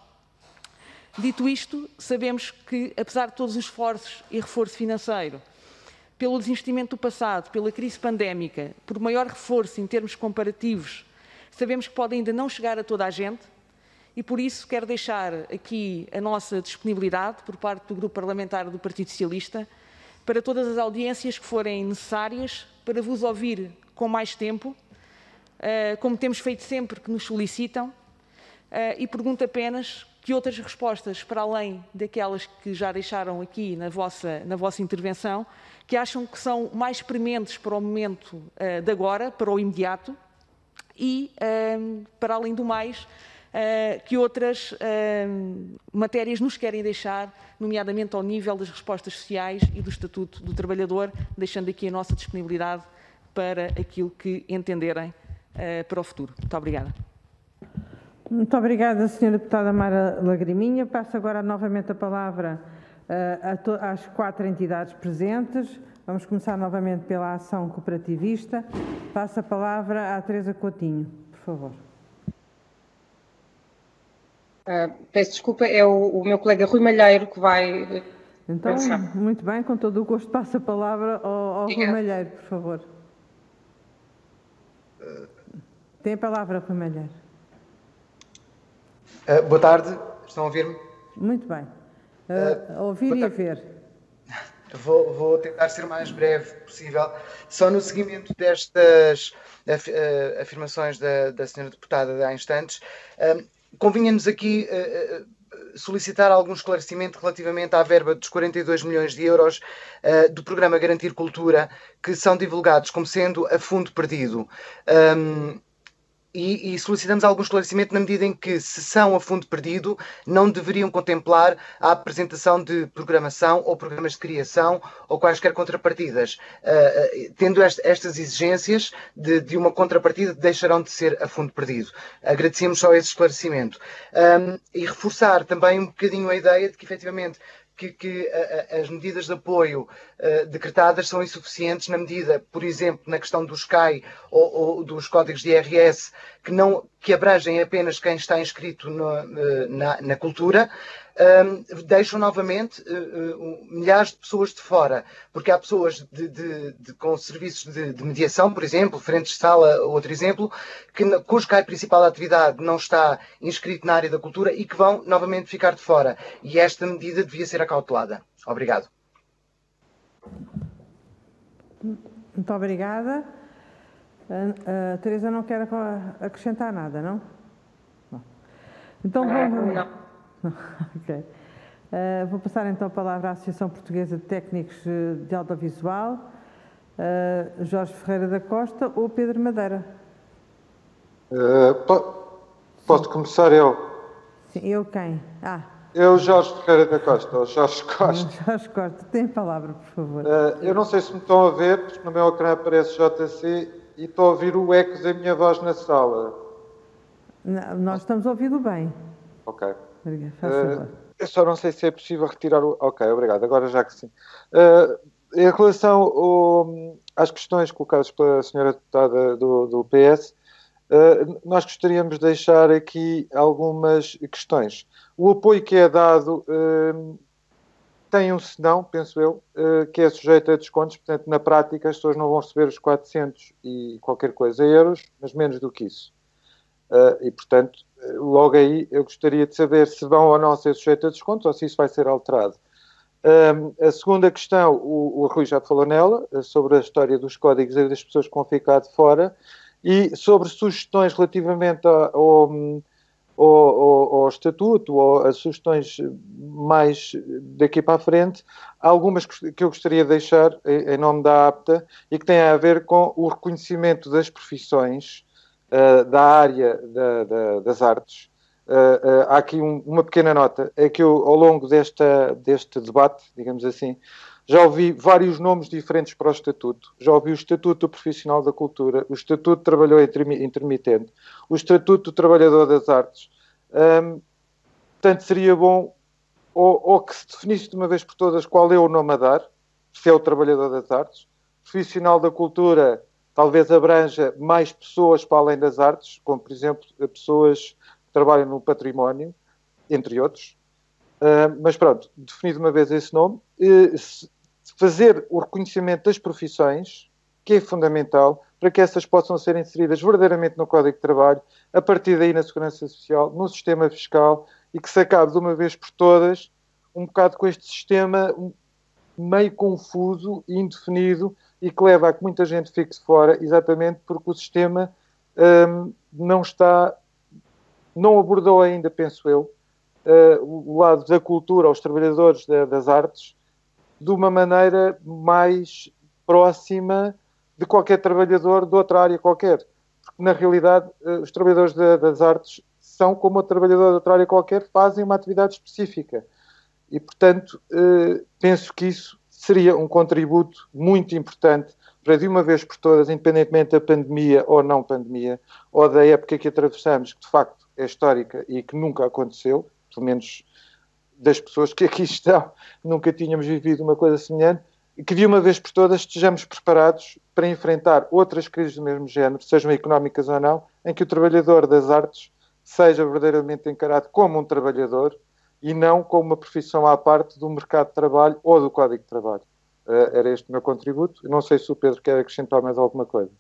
[SPEAKER 8] Dito isto, sabemos que, apesar de todos os esforços e reforço financeiro, pelo desinvestimento do passado, pela crise pandémica, por maior reforço em termos comparativos, sabemos que pode ainda não chegar a toda a gente e, por isso, quero deixar aqui a nossa disponibilidade, por parte do Grupo Parlamentar do Partido Socialista, para todas as audiências que forem necessárias, para vos ouvir com mais tempo, como temos feito sempre que nos solicitam, e pergunto apenas que outras respostas, para além daquelas que já deixaram aqui na vossa intervenção, que acham que são mais prementes para o momento de agora, para o imediato, e, para além do mais, que outras matérias nos querem deixar, nomeadamente ao nível das respostas sociais e do Estatuto do Trabalhador, deixando aqui a nossa disponibilidade para aquilo que entenderem para o futuro. Muito obrigada.
[SPEAKER 1] Muito obrigada, Sra. Deputada Mara Lagriminha. Passo agora novamente a palavra às 4 entidades presentes. Vamos começar novamente pela Ação Cooperativista. Passo a palavra à Teresa Coutinho, por favor.
[SPEAKER 3] Peço desculpa, é o meu colega Rui Malheiro que vai...
[SPEAKER 1] Então, muito bem, com todo o gosto, passo a palavra ao Rui Malheiro, por favor. Tem a palavra, Rui Malheiro.
[SPEAKER 9] Boa tarde, estão a ouvir-me?
[SPEAKER 1] Muito bem. A ouvir e a ver.
[SPEAKER 9] Vou tentar ser o mais breve possível. Só no seguimento destas afirmações da senhora deputada há instantes, convinha-nos aqui solicitar algum esclarecimento relativamente à verba dos 42 milhões de euros do programa Garantir Cultura, que são divulgados como sendo a fundo perdido. E solicitamos algum esclarecimento na medida em que, se são a fundo perdido, não deveriam contemplar a apresentação de programação ou programas de criação ou quaisquer contrapartidas. Tendo estas exigências de uma contrapartida, deixarão de ser a fundo perdido. Agradecemos só esse esclarecimento. E reforçar também um bocadinho a ideia de que, efetivamente, que as medidas de apoio decretadas são insuficientes na medida, por exemplo, na questão dos CAI ou dos códigos de IRS, que abrangem apenas quem está inscrito na cultura, deixam novamente milhares de pessoas de fora, porque há pessoas com serviços de mediação, por exemplo, frentes de sala, outro exemplo, cujo CAI principal da atividade não está inscrito na área da cultura e que vão novamente ficar de fora. E esta medida devia ser acautelada. Obrigado.
[SPEAKER 1] Muito obrigada. A Teresa não quer acrescentar nada, não? Não. Então vamos... Ok. Vou passar então a palavra à Associação Portuguesa de Técnicos de Audiovisual, Jorge Ferreira da Costa ou Pedro Madeira.
[SPEAKER 4] Posso começar eu?
[SPEAKER 1] Sim, eu quem?
[SPEAKER 4] Eu, Jorge Ferreira da Costa, ou Jorge Costa.
[SPEAKER 1] Jorge Costa, tem a palavra, por favor.
[SPEAKER 4] Eu não sei se me estão a ver, porque no meu ecrã aparece JC e estou a ouvir o eco da minha voz na sala.
[SPEAKER 1] Não, nós estamos a ouvi-lo bem.
[SPEAKER 4] Ok.
[SPEAKER 1] Faz favor.
[SPEAKER 4] Eu só não sei se é possível retirar o... Ok, obrigado. Agora já que sim. Em relação às questões colocadas pela senhora deputada do PS, nós gostaríamos de deixar aqui algumas questões. O apoio que é dado tem um senão, penso eu, que é sujeito a descontos. Portanto, na prática, as pessoas não vão receber os 400 e qualquer coisa euros, mas menos do que isso. E, portanto, logo aí eu gostaria de saber se vão ou não ser sujeitos a descontos ou se isso vai ser alterado. A segunda questão, o Rui já falou nela, sobre a história dos códigos e das pessoas que vão ficar de fora, e sobre sugestões relativamente ao estatuto, ou as sugestões mais daqui para a frente, há algumas que eu gostaria de deixar em nome da APTA e que têm a ver com o reconhecimento das profissões da área das artes. Há aqui uma pequena nota, é que eu, ao longo deste debate, digamos assim, já ouvi vários nomes diferentes para o Estatuto. Já ouvi o Estatuto do Profissional da Cultura, o Estatuto de Trabalhador Intermitente, o Estatuto do Trabalhador das Artes. Portanto, seria bom ou que se definisse de uma vez por todas qual é o nome a dar, se é o Trabalhador das Artes. Profissional da Cultura talvez abranja mais pessoas para além das artes, como, por exemplo, pessoas que trabalham no património, entre outros. Mas pronto, definido uma vez esse nome, fazer o reconhecimento das profissões, que é fundamental, para que essas possam ser inseridas verdadeiramente no Código de Trabalho, a partir daí na Segurança Social, no sistema fiscal, e que se acabe de uma vez por todas um bocado com este sistema meio confuso e indefinido e que leva a que muita gente fique de fora, exatamente porque o sistema não abordou ainda, penso eu, o lado da cultura aos trabalhadores das artes de uma maneira mais próxima de qualquer trabalhador de outra área qualquer. Porque, na realidade, os trabalhadores das artes são como o trabalhador de outra área qualquer, fazem uma atividade específica. E, portanto, penso que isso seria um contributo muito importante para, de uma vez por todas, independentemente da pandemia ou não pandemia, ou da época que atravessamos, que de facto é histórica e que nunca aconteceu, pelo menos das pessoas que aqui estão, nunca tínhamos vivido uma coisa semelhante, e que de uma vez por todas estejamos preparados para enfrentar outras crises do mesmo género, sejam económicas ou não, em que o trabalhador das artes seja verdadeiramente encarado como um trabalhador e não como uma profissão à parte do mercado de trabalho ou do Código de Trabalho. Era este o meu contributo. Não sei se o Pedro quer acrescentar mais alguma coisa.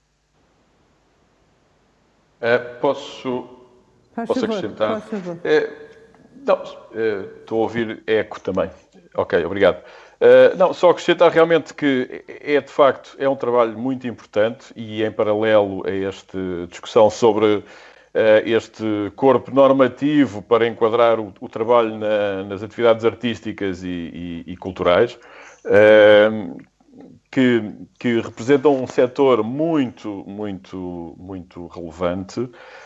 [SPEAKER 5] Posso acrescentar?
[SPEAKER 1] Faz favor.
[SPEAKER 5] Não, estou a ouvir eco também. Ok, obrigado. Não, só acrescentar realmente que de facto, é um trabalho muito importante e em paralelo a esta discussão sobre este corpo normativo para enquadrar o trabalho nas atividades artísticas e culturais, que representam um setor muito relevante,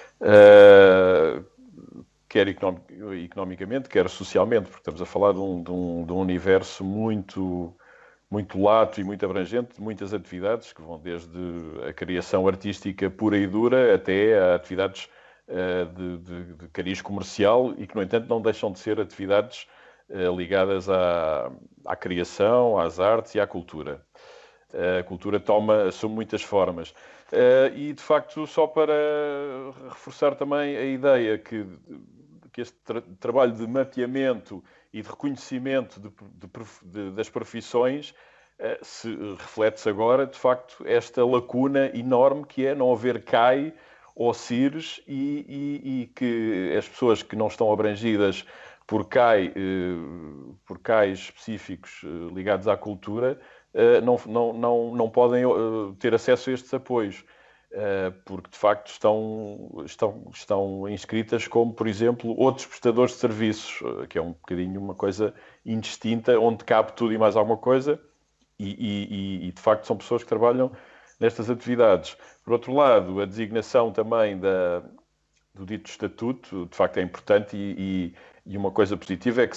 [SPEAKER 5] quer economicamente, quer socialmente, porque estamos a falar de um universo muito lato e muito abrangente, de muitas atividades que vão desde a criação artística pura e dura até a atividades de cariz comercial e que, no entanto, não deixam de ser atividades ligadas à criação, às artes e à cultura. A cultura assume muitas formas. E, de facto, só para reforçar também a ideia que este trabalho de mapeamento e de reconhecimento das profissões reflete-se agora, de facto, esta lacuna enorme que é não haver CAI ou CIRS e que as pessoas que não estão abrangidas por CAI específicos ligados à cultura não podem ter acesso a estes apoios. Porque, de facto, estão inscritas como, por exemplo, outros prestadores de serviços, que é um bocadinho uma coisa indistinta, onde cabe tudo e mais alguma coisa, e de facto, são pessoas que trabalham nestas atividades. Por outro lado, a designação também do dito estatuto, de facto, é importante, e uma coisa positiva é que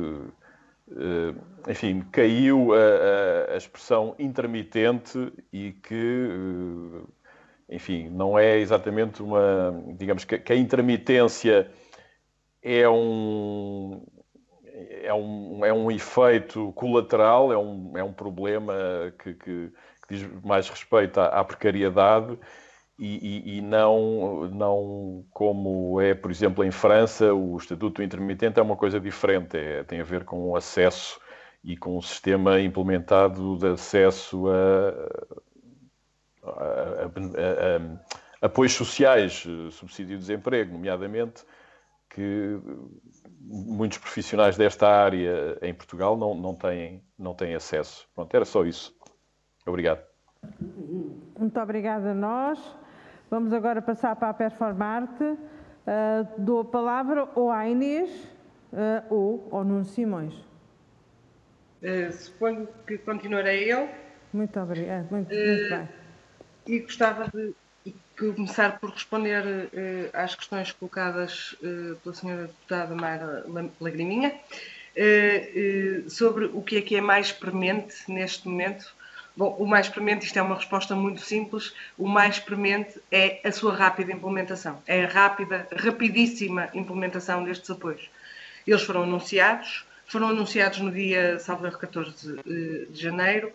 [SPEAKER 5] caiu a expressão intermitente e que... Enfim, não é exatamente digamos que a intermitência é um efeito colateral, é um problema que diz mais respeito à precariedade e não como é, por exemplo, em França, o Estatuto Intermitente é uma coisa diferente, tem a ver com o acesso e com o sistema implementado de acesso apoios sociais, subsídio de desemprego, nomeadamente, que muitos profissionais desta área em Portugal não têm acesso. Pronto, era só isso. Obrigado.
[SPEAKER 1] Muito obrigada a nós. Vamos agora passar para a Performarte. Dou a palavra ou à Inês ou ao Nuno Simões.
[SPEAKER 6] Suponho que continuarei eu.
[SPEAKER 1] Muito obrigada. Muito bem.
[SPEAKER 6] E gostava de começar por responder às questões colocadas pela senhora deputada Mayra Lagriminha sobre o que é mais premente neste momento. Bom, o mais premente, isto é uma resposta muito simples, o mais premente é a sua rápida implementação, é a rapidíssima implementação destes apoios. Eles foram anunciados no dia, salvo erro, 14 de janeiro,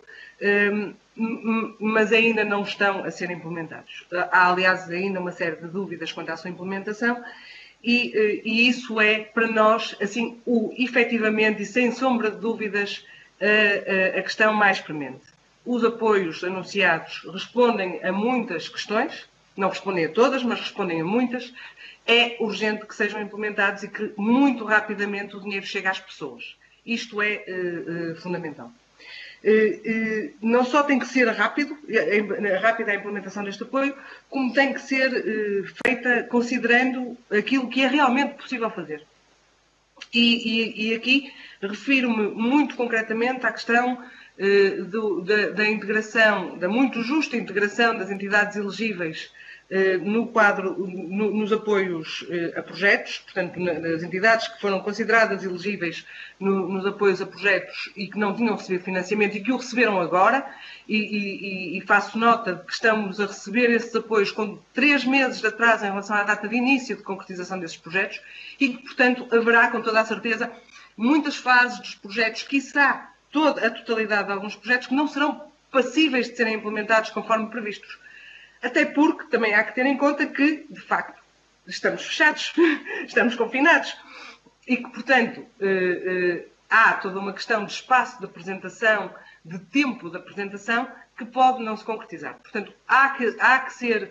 [SPEAKER 6] mas ainda não estão a ser implementados. Há, aliás, ainda uma série de dúvidas quanto à sua implementação e isso é, para nós, assim, efetivamente e sem sombra de dúvidas, a questão mais premente. Os apoios anunciados respondem a muitas questões, não respondem a todas, mas respondem a muitas. É urgente que sejam implementados e que muito rapidamente o dinheiro chegue às pessoas. Isto é fundamental. Não só tem que ser rápida a implementação deste apoio, como tem que ser feita considerando aquilo que é realmente possível fazer. E aqui refiro-me muito concretamente à questão da integração, da muito justa integração das entidades elegíveis no quadro, nos apoios a projetos, portanto, nas entidades que foram consideradas elegíveis nos apoios a projetos e que não tinham recebido financiamento e que o receberam agora, e faço nota de que estamos a receber esses apoios com 3 meses de atraso em relação à data de início de concretização desses projetos e que, portanto, haverá com toda a certeza muitas fases dos projetos, quiçá a totalidade de alguns projetos, que não serão passíveis de serem implementados conforme previstos. Até porque também há que ter em conta que, de facto, estamos fechados, estamos confinados e que, portanto, há toda uma questão de espaço de apresentação, de tempo de apresentação, que pode não se concretizar. Portanto, há que ser,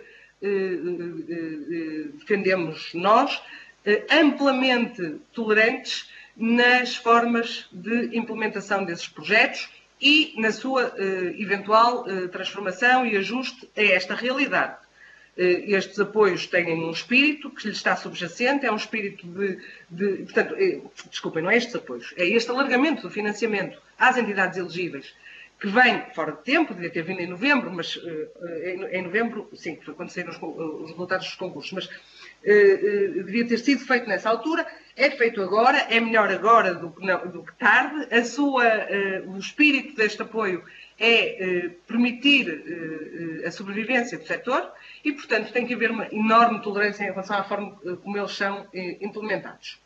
[SPEAKER 6] defendemos nós, amplamente tolerantes nas formas de implementação desses projetos e na sua eventual transformação e ajuste a esta realidade. Estes apoios têm um espírito que lhes está subjacente, é um espírito portanto, desculpem, não é estes apoios, é este alargamento do financiamento às entidades elegíveis, que vem fora de tempo, devia ter vindo em novembro, mas em novembro, sim, foi quando saíram os resultados dos concursos, mas devia ter sido feito nessa altura, é feito agora, é melhor agora do que tarde. O espírito deste apoio é permitir a sobrevivência do setor e, portanto, tem que haver uma enorme tolerância em relação à forma como eles são implementados.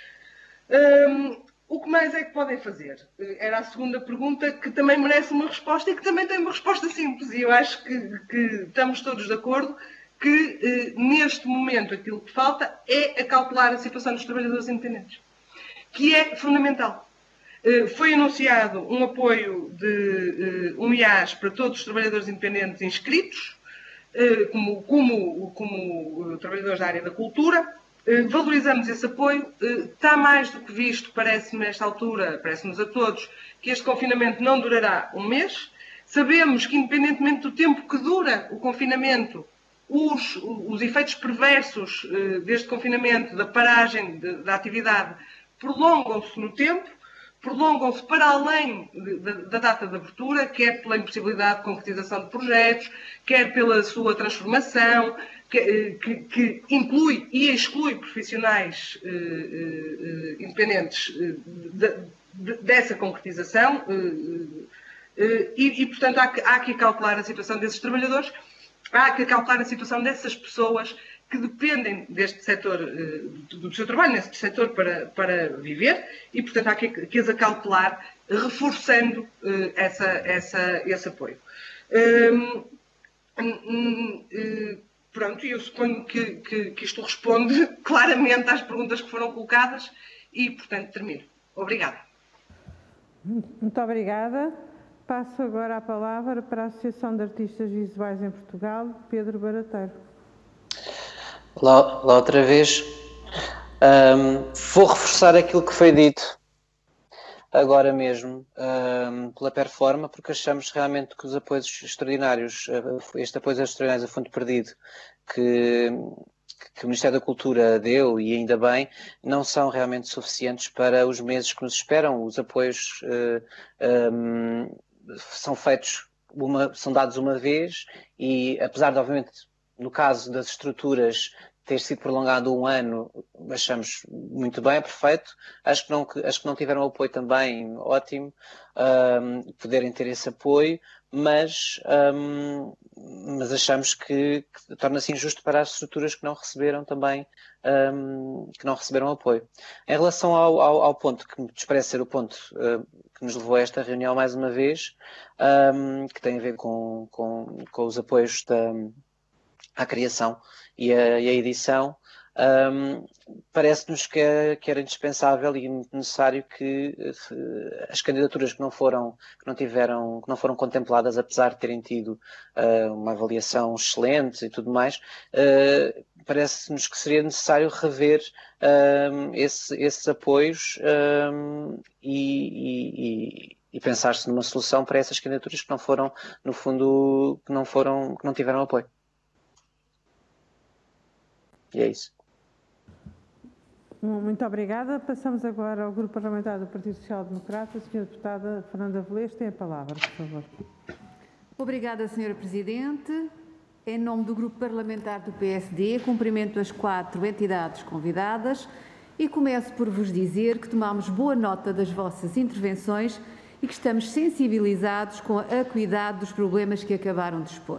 [SPEAKER 6] O que mais é que podem fazer? Era a segunda pergunta, que também merece uma resposta e que também tem uma resposta simples. E eu acho que estamos todos de acordo que, neste momento, aquilo que falta é acautelar a situação dos trabalhadores independentes, que é fundamental. Foi anunciado um apoio de um IAS para todos os trabalhadores independentes inscritos, como trabalhadores da área da cultura. Valorizamos esse apoio. Está mais do que visto, parece-me, nesta altura, parece-nos a todos, que este confinamento não durará um mês. Sabemos que, independentemente do tempo que dura o confinamento, os efeitos perversos deste confinamento, da paragem da atividade, prolongam-se no tempo, prolongam-se para além da data de abertura, quer pela impossibilidade de concretização de projetos, quer pela sua transformação, que inclui e exclui profissionais independentes dessa concretização e, portanto, há que calcular a situação desses trabalhadores, há que calcular a situação dessas pessoas que dependem deste setor, do seu trabalho neste setor para viver e, portanto, há que as calcular reforçando esse apoio. Pronto, eu suponho que isto responde claramente às perguntas que foram colocadas e, portanto, termino. Obrigada.
[SPEAKER 1] Muito obrigada. Passo agora a palavra para a Associação de Artistas Visuais em Portugal, Pedro Barateiro.
[SPEAKER 7] Olá outra vez. Vou reforçar aquilo que foi dito agora mesmo pela Performa, porque achamos realmente que os apoios extraordinários, este apoio extraordinário a fundo perdido que o Ministério da Cultura deu, e ainda bem, não são realmente suficientes para os meses que nos esperam. Os apoios são feitos, são dados uma vez e, apesar de, obviamente, no caso das estruturas ter sido prolongado um ano, achamos muito bem, perfeito. Acho que não tiveram apoio também, ótimo, poderem ter esse apoio, mas achamos que torna-se injusto para as estruturas que não receberam também, que não receberam apoio. Em relação ao ponto que me parece ser o ponto que nos levou a esta reunião mais uma vez, que tem a ver com os apoios à criação e a edição, parece-nos que era indispensável e necessário que as candidaturas que não foram contempladas, apesar de terem tido uma avaliação excelente e tudo mais, parece-nos que seria necessário rever esses apoios e pensar-se numa solução para essas candidaturas que não foram, no fundo, que não tiveram apoio. E é isso.
[SPEAKER 1] Muito obrigada. Passamos agora ao Grupo Parlamentar do Partido Social Democrata. A senhora deputada Fernanda Velez tem a palavra, por favor.
[SPEAKER 10] Obrigada, senhora Presidente. Em nome do Grupo Parlamentar do PSD, cumprimento as 4 entidades convidadas e começo por vos dizer que tomamos boa nota das vossas intervenções e que estamos sensibilizados com a acuidade dos problemas que acabaram de expor.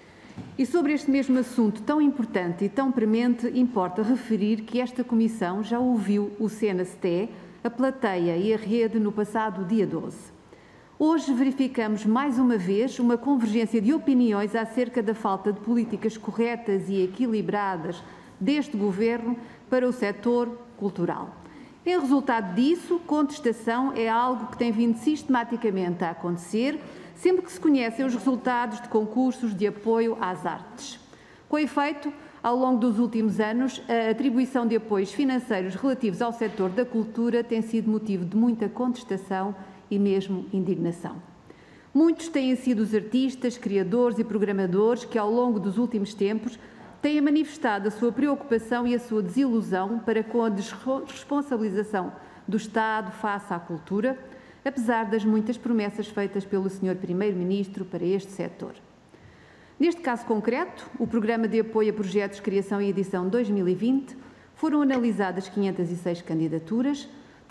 [SPEAKER 10] E sobre este mesmo assunto tão importante e tão premente, importa referir que esta Comissão já ouviu o CNST, a plateia e a rede no passado dia 12. Hoje verificamos mais uma vez uma convergência de opiniões acerca da falta de políticas corretas e equilibradas deste Governo para o setor cultural. Em resultado disso, contestação é algo que tem vindo sistematicamente a acontecer sempre que se conhecem os resultados de concursos de apoio às artes. Com efeito, ao longo dos últimos anos, a atribuição de apoios financeiros relativos ao setor da cultura tem sido motivo de muita contestação e mesmo indignação. Muitos têm sido os artistas, criadores e programadores que, ao longo dos últimos tempos, têm manifestado a sua preocupação e a sua desilusão para com a desresponsabilização do Estado face à cultura, apesar das muitas promessas feitas pelo Sr. Primeiro-Ministro para este setor. Neste caso concreto, o Programa de Apoio a Projetos de Criação e Edição 2020, foram analisadas 506 candidaturas,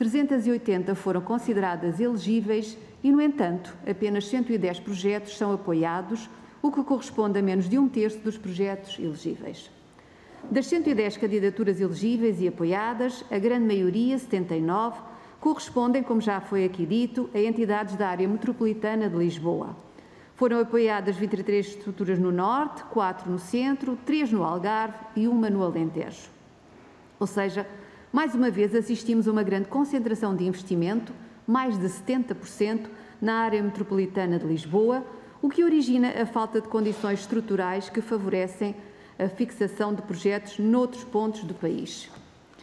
[SPEAKER 10] 380 foram consideradas elegíveis e, no entanto, apenas 110 projetos são apoiados, o que corresponde a menos de 1/3 dos projetos elegíveis. Das 110 candidaturas elegíveis e apoiadas, a grande maioria, 79, correspondem, como já foi aqui dito, a entidades da área metropolitana de Lisboa. Foram apoiadas 23 estruturas no Norte, 4 no Centro, 3 no Algarve e 1 no Alentejo. Ou seja, mais uma vez assistimos a uma grande concentração de investimento, mais de 70%, na área metropolitana de Lisboa, o que origina a falta de condições estruturais que favorecem a fixação de projetos noutros pontos do país.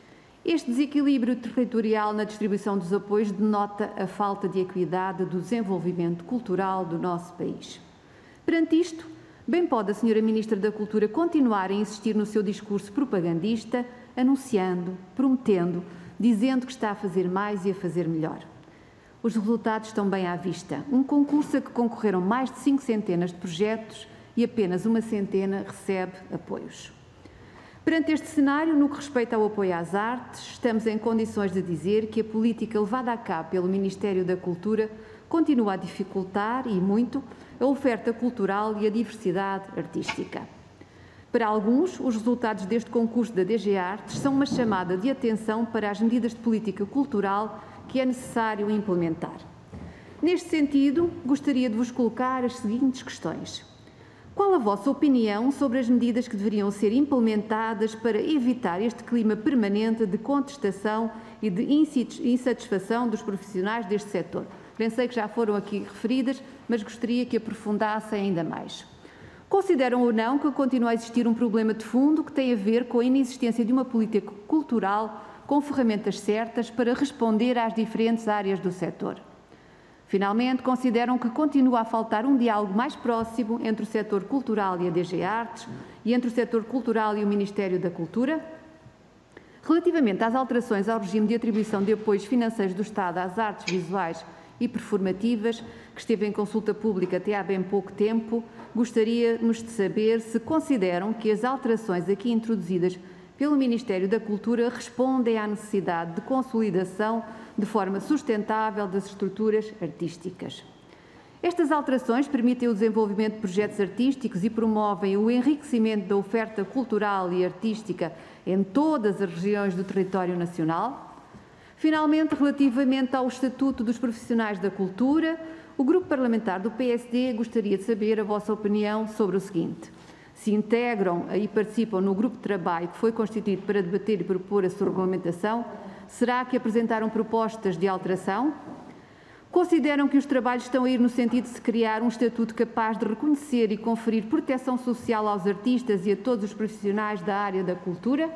[SPEAKER 10] Este desequilíbrio territorial na distribuição dos apoios denota a falta de equidade do desenvolvimento cultural do nosso país. Perante isto, bem pode a Sra. Ministra da Cultura continuar a insistir no seu discurso propagandista, anunciando, prometendo, dizendo que está a fazer mais e a fazer melhor. Os resultados estão bem à vista. Um concurso a que concorreram mais de 5 centenas de projetos e apenas 1 centena recebe apoios. Perante este cenário, no que respeita ao apoio às artes, estamos em condições de dizer que a política levada a cabo pelo Ministério da Cultura continua a dificultar, e muito, a oferta cultural e a diversidade artística. Para alguns, os resultados deste concurso da DG Artes são uma chamada de atenção para as medidas de política cultural que é necessário implementar. Neste sentido, gostaria de vos colocar as seguintes questões. Qual a vossa opinião sobre as medidas que deveriam ser implementadas para evitar este clima permanente de contestação e de insatisfação dos profissionais deste setor? Pensei que já foram aqui referidas, mas gostaria que aprofundassem ainda mais. Consideram ou não que continua a existir um problema de fundo que tem a ver com a inexistência de uma política cultural com ferramentas certas para responder às diferentes áreas do setor? Finalmente, consideram que continua a faltar um diálogo mais próximo entre o setor cultural e a DG Artes e entre o setor cultural e o Ministério da Cultura? Relativamente às alterações ao regime de atribuição de apoios financeiros do Estado às artes visuais e performativas, que esteve em consulta pública até há bem pouco tempo, gostaríamos de saber se consideram que as alterações aqui introduzidas pelo Ministério da Cultura respondem à necessidade de consolidação de forma sustentável das estruturas artísticas. Estas alterações permitem o desenvolvimento de projetos artísticos e promovem o enriquecimento da oferta cultural e artística em todas as regiões do território nacional. Finalmente, relativamente ao Estatuto dos Profissionais da Cultura, o Grupo Parlamentar do PSD gostaria de saber a vossa opinião sobre o seguinte: se integram e participam no grupo de trabalho que foi constituído para debater e propor a sua regulamentação, será que apresentaram propostas de alteração? Consideram que os trabalhos estão a ir no sentido de se criar um estatuto capaz de reconhecer e conferir proteção social aos artistas e a todos os profissionais da área da cultura?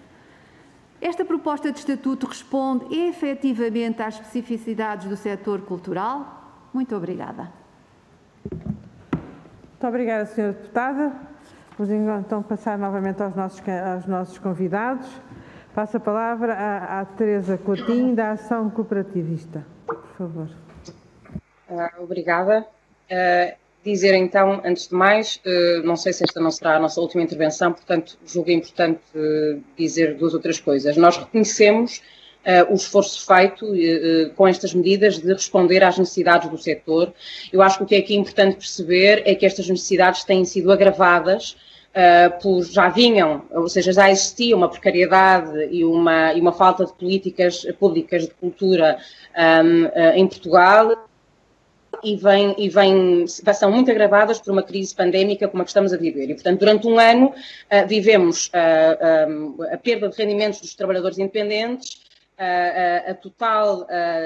[SPEAKER 10] Esta proposta de estatuto responde efetivamente às especificidades do setor cultural? Muito obrigada.
[SPEAKER 1] Muito obrigada, Sra. Deputada. Vamos então passar novamente aos nossos convidados. Passo a palavra à Teresa Coutinho, da Ação Cooperativista. Por favor.
[SPEAKER 3] Obrigada. Dizer então, antes de mais, não sei se esta não será a nossa última intervenção, portanto, julgo importante dizer duas ou três coisas. Nós reconhecemos o esforço feito com estas medidas de responder às necessidades do setor. Eu acho que o que é aqui importante perceber é que estas necessidades têm sido agravadas já vinham, ou seja, já existia uma precariedade e uma falta de políticas públicas de cultura em Portugal são muito agravadas por uma crise pandémica como a que estamos a viver. E, portanto, durante um ano vivemos a perda de rendimentos dos trabalhadores independentes, a total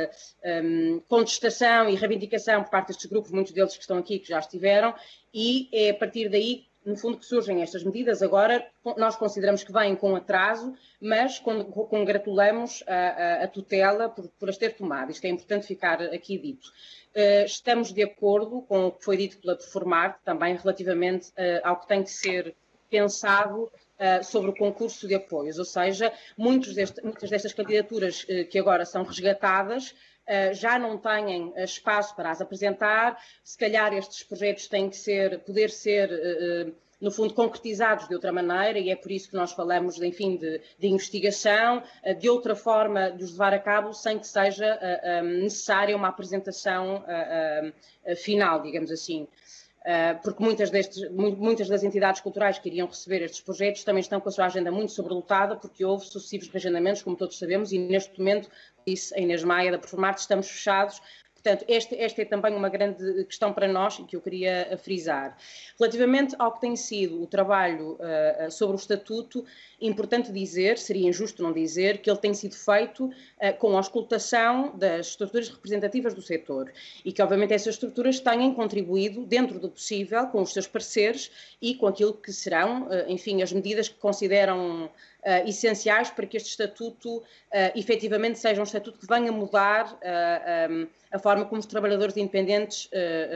[SPEAKER 3] contestação e reivindicação por parte destes grupos, muitos deles que estão aqui, que já estiveram, e é a partir daí, no fundo, que surgem estas medidas. Agora, nós consideramos que vêm com atraso, mas congratulamos a tutela por as ter tomado. Isto é importante ficar aqui dito. Estamos de acordo com o que foi dito pela Performarte, também relativamente ao que tem que ser pensado sobre o concurso de apoios, ou seja, muitas destas candidaturas que agora são resgatadas já não têm espaço para as apresentar. Se calhar estes projetos têm que poder ser no fundo, concretizados de outra maneira, e é por isso que nós falamos, enfim, de investigação, de outra forma de os levar a cabo, sem que seja necessária uma apresentação final, digamos assim. Porque muitas das entidades culturais que iriam receber estes projetos também estão com a sua agenda muito sobrelotada, porque houve sucessivos reagendamentos, como todos sabemos, e neste momento, disse a Inês Maia da Performarte, estamos fechados. Portanto, esta é também uma grande questão para nós e que eu queria frisar. Relativamente ao que tem sido o trabalho sobre o Estatuto, importante dizer, seria injusto não dizer, que ele tem sido feito com a auscultação das estruturas representativas do setor e que, obviamente, essas estruturas tenham contribuído, dentro do possível, com os seus pareceres e com aquilo que serão, enfim, as medidas que consideram essenciais para que este Estatuto efetivamente seja um Estatuto que venha mudar a forma como os trabalhadores independentes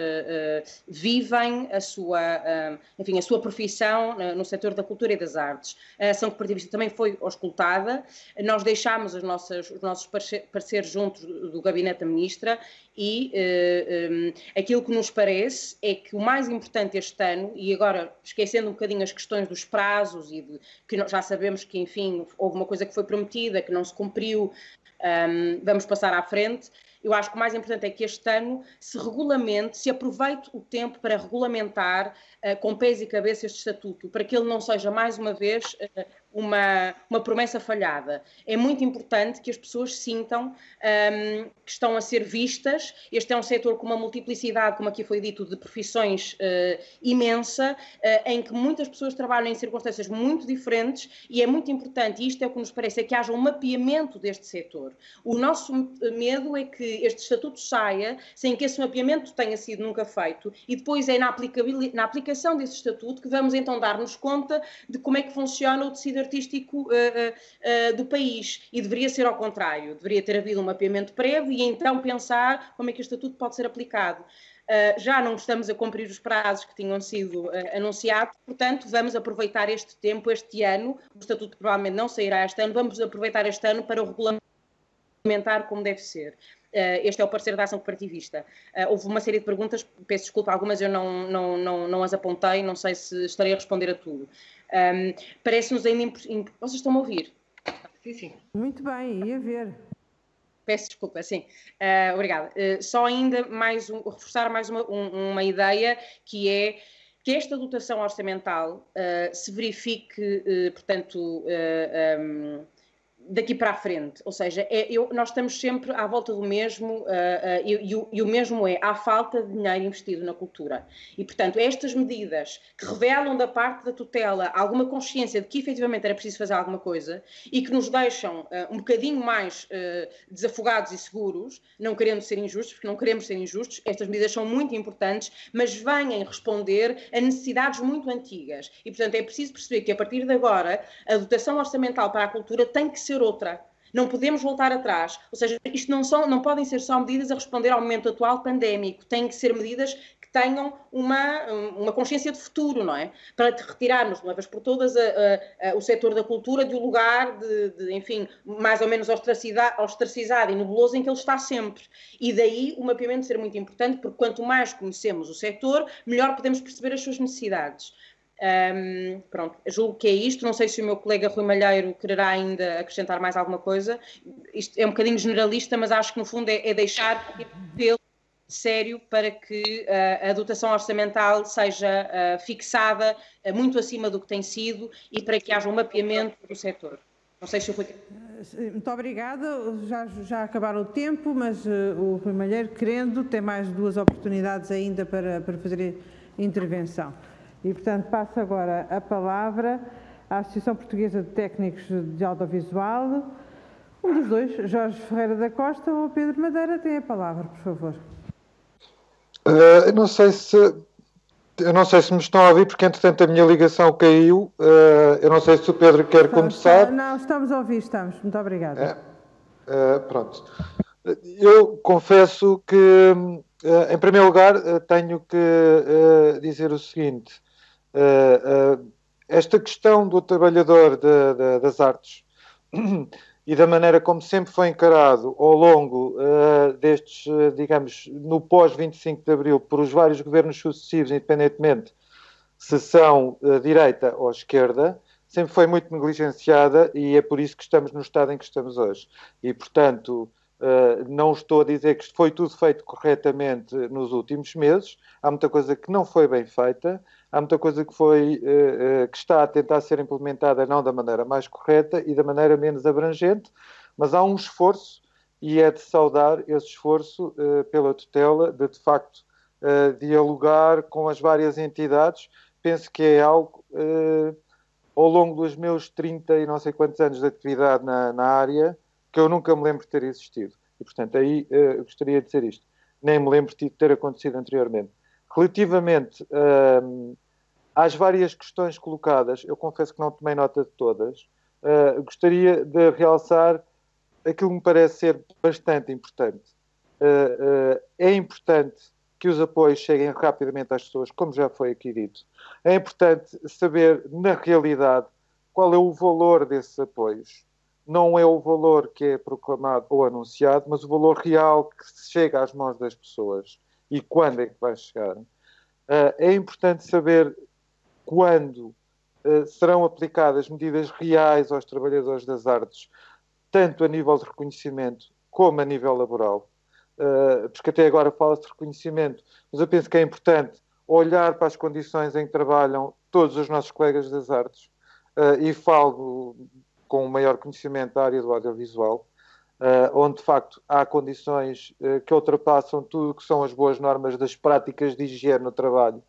[SPEAKER 3] vivem a sua profissão no setor da cultura e das artes. A ação cooperativista também foi auscultada, nós deixámos os nossos pareceres juntos do Gabinete da Ministra e aquilo que nos parece é que o mais importante este ano, e agora esquecendo um bocadinho as questões dos prazos e que nós já sabemos que, enfim, houve uma coisa que foi prometida, que não se cumpriu, vamos passar à frente. Eu acho que o mais importante é que este ano se aproveite o tempo para regulamentar com pés e cabeça este Estatuto, para que ele não seja mais uma vez uma promessa falhada. É muito importante que as pessoas sintam que estão a ser vistas. Este é um setor com uma multiplicidade, como aqui foi dito, de profissões imensa, em que muitas pessoas trabalham em circunstâncias muito diferentes e é muito importante, e isto é o que nos parece, é que haja um mapeamento deste setor. O nosso medo é que este Estatuto saia sem que esse mapeamento tenha sido nunca feito e depois é na aplicação desse Estatuto que vamos então dar-nos conta de como é que funciona o tecido artístico do país, e deveria ser ao contrário, deveria ter havido um mapeamento prévio e então pensar como é que este Estatuto pode ser aplicado. Já não estamos a cumprir os prazos que tinham sido anunciados, portanto vamos aproveitar este tempo, este ano, o Estatuto provavelmente não sairá este ano, vamos aproveitar este ano para o regulamentar como deve ser. Este é o parecer da Ação Cooperativista. Houve uma série de perguntas, peço desculpa, algumas eu não as apontei, não sei se estarei a responder a tudo. Parece-nos ainda Vocês estão-me a ouvir?
[SPEAKER 6] Sim, sim.
[SPEAKER 1] Muito bem, ia ver.
[SPEAKER 3] Peço desculpa, sim. Obrigada. Só ainda reforçar mais uma ideia, que é que esta dotação orçamental se verifique, portanto, daqui para a frente, ou seja, nós estamos sempre à volta do mesmo e o mesmo há falta de dinheiro investido na cultura. E, portanto, estas medidas que revelam da parte da tutela alguma consciência de que efetivamente era preciso fazer alguma coisa e que nos deixam um bocadinho mais desafogados e seguros, não querendo ser injustos, porque não queremos ser injustos, estas medidas são muito importantes, mas vêm responder a necessidades muito antigas. E, portanto, é preciso perceber que a partir de agora a dotação orçamental para a cultura tem que ser outra. Não podemos voltar atrás. Ou seja, isto não podem ser só medidas a responder ao momento atual pandémico. Têm que ser medidas que tenham uma consciência de futuro, não é? Para retirarmos de uma vez por todas o setor da cultura de um lugar enfim, mais ou menos ostracizado e nebuloso em que ele está sempre. E daí o mapeamento ser muito importante, porque quanto mais conhecemos o setor, melhor podemos perceber as suas necessidades. Pronto, julgo que é isto. Não sei se o meu colega Rui Malheiro quererá ainda acrescentar mais alguma coisa. Isto é um bocadinho generalista, mas acho que no fundo é deixar pelo sério para que a dotação orçamental seja fixada muito acima do que tem sido e para que haja um mapeamento do setor. Não sei se o Rui...
[SPEAKER 1] Muito obrigada. Já acabaram o tempo, mas o Rui Malheiro, querendo, tem mais 2 oportunidades ainda para fazer intervenção. E, portanto, passo agora a palavra à Associação Portuguesa de Técnicos de Audiovisual. Um dos dois, Jorge Ferreira da Costa ou Pedro Madeira, tem a palavra, por favor.
[SPEAKER 4] Eu não sei se me estão a ouvir, porque entretanto a minha ligação caiu. Eu não sei se o Pedro quer começar.
[SPEAKER 1] Não, estamos a ouvir, estamos. Muito obrigada.
[SPEAKER 4] Pronto. Eu confesso que, em primeiro lugar, tenho que dizer o seguinte. Esta questão do trabalhador das artes e da maneira como sempre foi encarado ao longo destes, digamos, no pós-25 de Abril, por os vários governos sucessivos, independentemente se são direita ou esquerda, sempre foi muito negligenciada e é por isso que estamos no estado em que estamos hoje. E, portanto, não estou a dizer que foi tudo feito corretamente nos últimos meses. Há muita coisa que não foi bem feita, há muita coisa que está a tentar ser implementada não da maneira mais correta e da maneira menos abrangente, mas há um esforço, e é de saudar esse esforço pela tutela, de facto dialogar com as várias entidades. Penso que é algo, ao longo dos meus 30 e não sei quantos anos de atividade na área, que eu nunca me lembro de ter existido. E, portanto, aí gostaria de dizer isto. Nem me lembro de ter acontecido anteriormente. Relativamente às várias questões colocadas, eu confesso que não tomei nota de todas, gostaria de realçar aquilo que me parece ser bastante importante. É importante que os apoios cheguem rapidamente às pessoas, como já foi aqui dito. É importante saber, na realidade, qual é o valor desses apoios. Não é o valor que é proclamado ou anunciado, mas o valor real que chega às mãos das pessoas. E quando é que vai chegar? É importante saber quando serão aplicadas medidas reais aos trabalhadores das artes, tanto a nível de reconhecimento como a nível laboral. Porque até agora fala-se de reconhecimento, mas eu penso que é importante olhar para as condições em que trabalham todos os nossos colegas das artes, e falo com o maior conhecimento da área do audiovisual, onde de facto há condições que ultrapassam tudo o que são as boas normas das práticas de higiene no trabalho,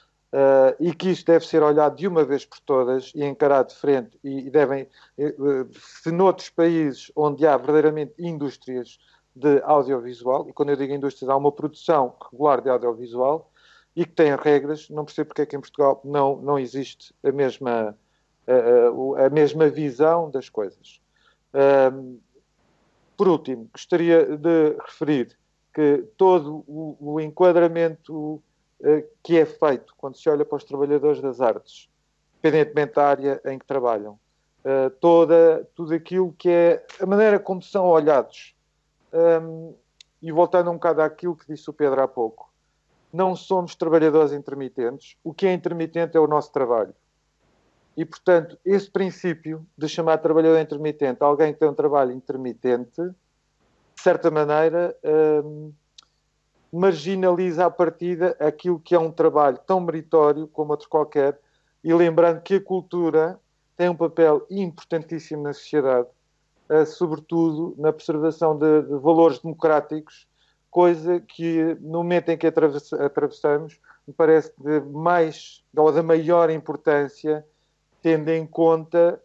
[SPEAKER 4] e que isto deve ser olhado de uma vez por todas e encarado de frente, e devem, se noutros países onde há verdadeiramente indústrias de audiovisual, e quando eu digo indústrias, há uma produção regular de audiovisual e que tem regras, não percebo porque é que em Portugal não existe a mesma visão das coisas. Por último, gostaria de referir que todo o enquadramento que é feito quando se olha para os trabalhadores das artes, independentemente da área em que trabalham, tudo aquilo que é a maneira como são olhados, e voltando um bocado àquilo que disse o Pedro há pouco, não somos trabalhadores intermitentes, o que é intermitente é o nosso trabalho. E, portanto, esse princípio de chamar trabalhador intermitente alguém que tem um trabalho intermitente, de certa maneira, marginaliza à partida aquilo que é um trabalho tão meritório como outro qualquer, e lembrando que a cultura tem um papel importantíssimo na sociedade, sobretudo na preservação de valores democráticos, coisa que, no momento em que atravessamos, me parece da maior importância, tendo em conta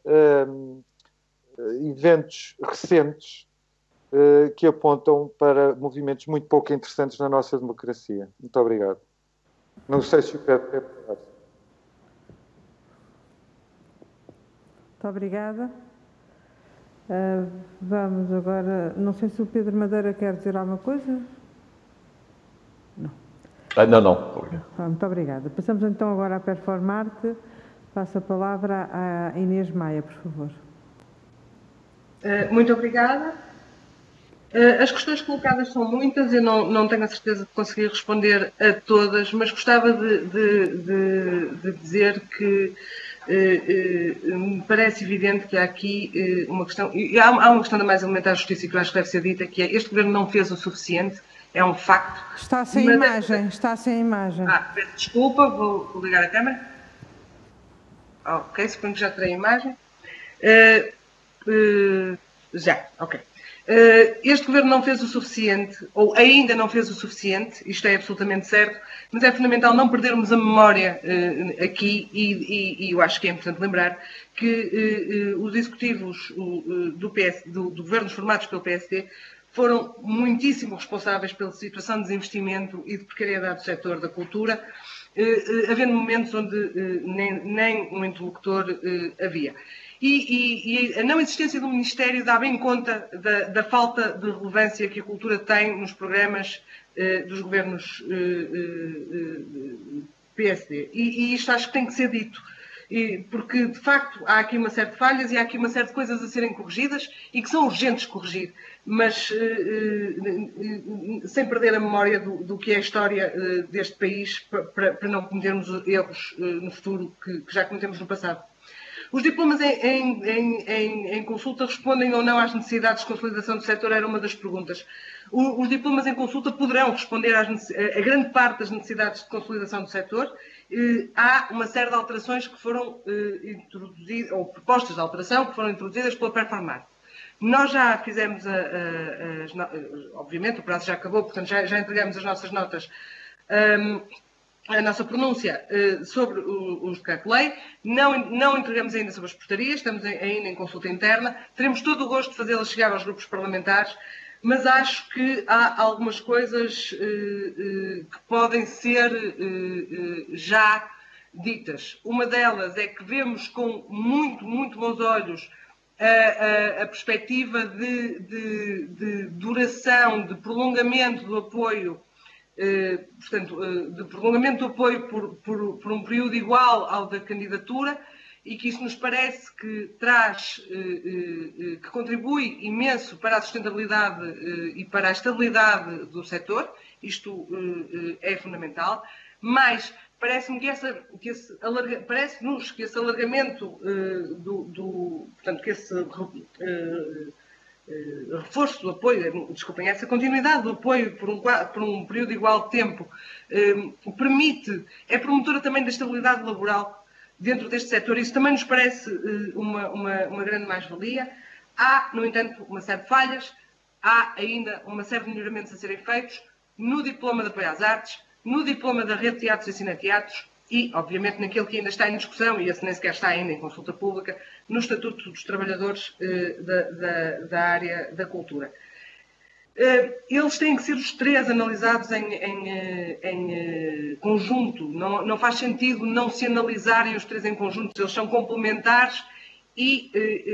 [SPEAKER 4] eventos recentes que apontam para movimentos muito pouco interessantes na nossa democracia. Muito obrigado. Não sei se o Pedro quer falar.
[SPEAKER 1] Muito obrigada. Vamos agora... Não sei se o Pedro Madeira quer dizer alguma coisa. Não.
[SPEAKER 5] Não.
[SPEAKER 1] Muito obrigada. Passamos então agora à Performarte. Passo a palavra à Inês Maia, por favor.
[SPEAKER 6] Muito obrigada. As questões colocadas são muitas, eu não tenho a certeza de conseguir responder a todas, mas gostava de dizer que me parece evidente que há aqui uma questão, e há uma questão da mais elementar justiça que eu acho que deve ser dita, que é: este Governo não fez o suficiente, é um facto.
[SPEAKER 1] Está sem imagem, está sem imagem.
[SPEAKER 6] Peço desculpa, vou ligar a câmera. Ok, suponho que já terei a imagem. Já, ok. Este Governo não fez o suficiente, ou ainda não fez o suficiente, isto é absolutamente certo, mas é fundamental não perdermos a memória aqui, e eu acho que é importante lembrar que os executivos do Governos formados pelo PSD foram muitíssimo responsáveis pela situação de desinvestimento e de precariedade do setor da cultura, havendo momentos onde nem um interlocutor havia. E a não existência do Ministério dá bem conta da falta de relevância que a cultura tem nos programas dos governos PSD. E isto acho que tem que ser dito, porque de facto há aqui uma série de falhas e há aqui uma série de coisas a serem corrigidas e que são urgentes corrigir, mas sem perder a memória do que é a história deste país, para não cometermos erros no futuro que já cometemos no passado. Os diplomas em consulta respondem ou não às necessidades de consolidação do setor? Era uma das perguntas. Os diplomas em consulta poderão responder a grande parte das necessidades de consolidação do setor. Há uma série de alterações que foram introduzidas, ou propostas de alteração que foram introduzidas pela Performarte. Nós já fizemos, obviamente o prazo já acabou, portanto já entregamos as nossas notas, a nossa pronúncia sobre os decreto-lei, não entregamos ainda sobre as portarias, estamos ainda em consulta interna, teremos todo o gosto de fazê-las chegar aos grupos parlamentares, mas acho que há algumas coisas que podem ser já ditas. Uma delas é que vemos com muito bons olhos a perspectiva de duração, de prolongamento do apoio, de prolongamento do apoio por um período igual ao da candidatura, e que isso nos parece que que contribui imenso para a sustentabilidade e para a estabilidade do setor. Isto é fundamental, mas parece-me que esse alargamento portanto, que esse reforço do apoio, desculpem, essa continuidade do apoio por um período igual de tempo é promotora também da estabilidade laboral dentro deste setor. Isso também nos parece uma grande mais-valia. Há, no entanto, uma série de falhas, há ainda uma série de melhoramentos a serem feitos no diploma de apoio às artes, no diploma da rede de teatros e cineteatros e, obviamente, naquele que ainda está em discussão, e esse nem sequer está ainda em consulta pública, no Estatuto dos Trabalhadores da área da cultura. Eles têm que ser os três analisados em conjunto. Não faz sentido não se analisarem os três em conjunto. Eles são complementares e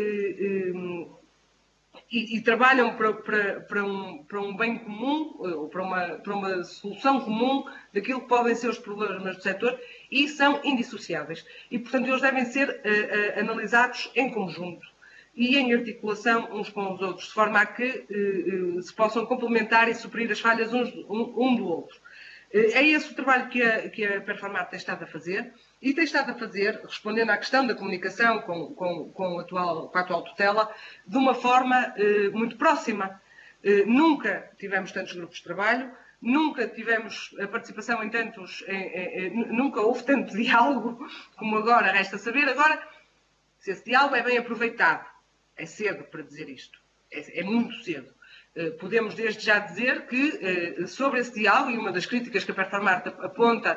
[SPEAKER 6] trabalham para um bem comum, ou para uma solução comum daquilo que podem ser os problemas do setor, e são indissociáveis. E, portanto, eles devem ser analisados em conjunto e em articulação uns com os outros, de forma a que se possam complementar e suprir as falhas um do outro. É esse o trabalho que a Performarte tem estado a fazer, e tem estado a fazer, respondendo à questão da comunicação com a atual tutela, de uma forma muito próxima. Nunca tivemos tantos grupos de trabalho, nunca tivemos a participação em tantos, nunca houve tanto diálogo como agora. Resta saber agora se esse diálogo é bem aproveitado. É cedo para dizer isto, é muito cedo. Podemos desde já dizer que sobre esse diálogo, e uma das críticas que a Performarte aponta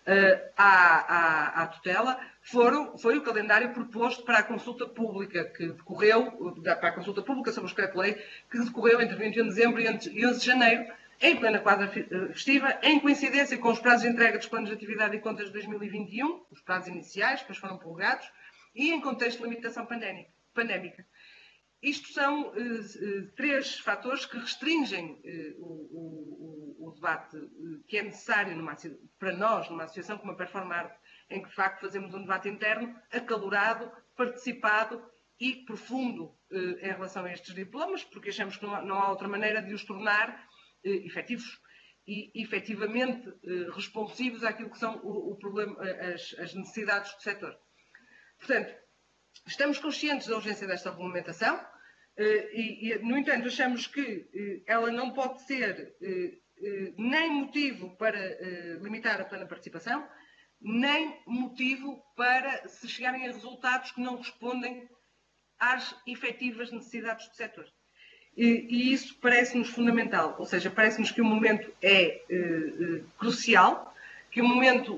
[SPEAKER 6] à tutela, foi o calendário proposto para a consulta pública que decorreu, para a consulta pública sobre o decreto-lei, que decorreu entre 21 de dezembro e 11 de janeiro, em plena quadra festiva, em coincidência com os prazos de entrega dos planos de atividade e contas de 2021, os prazos iniciais, depois foram prorrogados, e em contexto de limitação pandémica. isto são três fatores que restringem o debate que é necessário para nós, numa associação como a Performarte, em que de facto fazemos um debate interno acalorado, participado e profundo em relação a estes diplomas, porque achamos que não há outra maneira de os tornar efetivos e efetivamente responsivos àquilo que são o problema, as necessidades do setor. Portanto, estamos conscientes da urgência desta regulamentação e, no entanto, achamos que ela não pode ser nem motivo para limitar a plena participação, nem motivo para se chegarem a resultados que não respondem às efetivas necessidades do setor. E isso parece-nos fundamental, ou seja, parece-nos que o momento é crucial, que o momento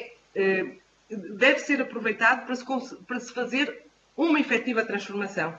[SPEAKER 6] deve ser aproveitado para se fazer uma efetiva transformação.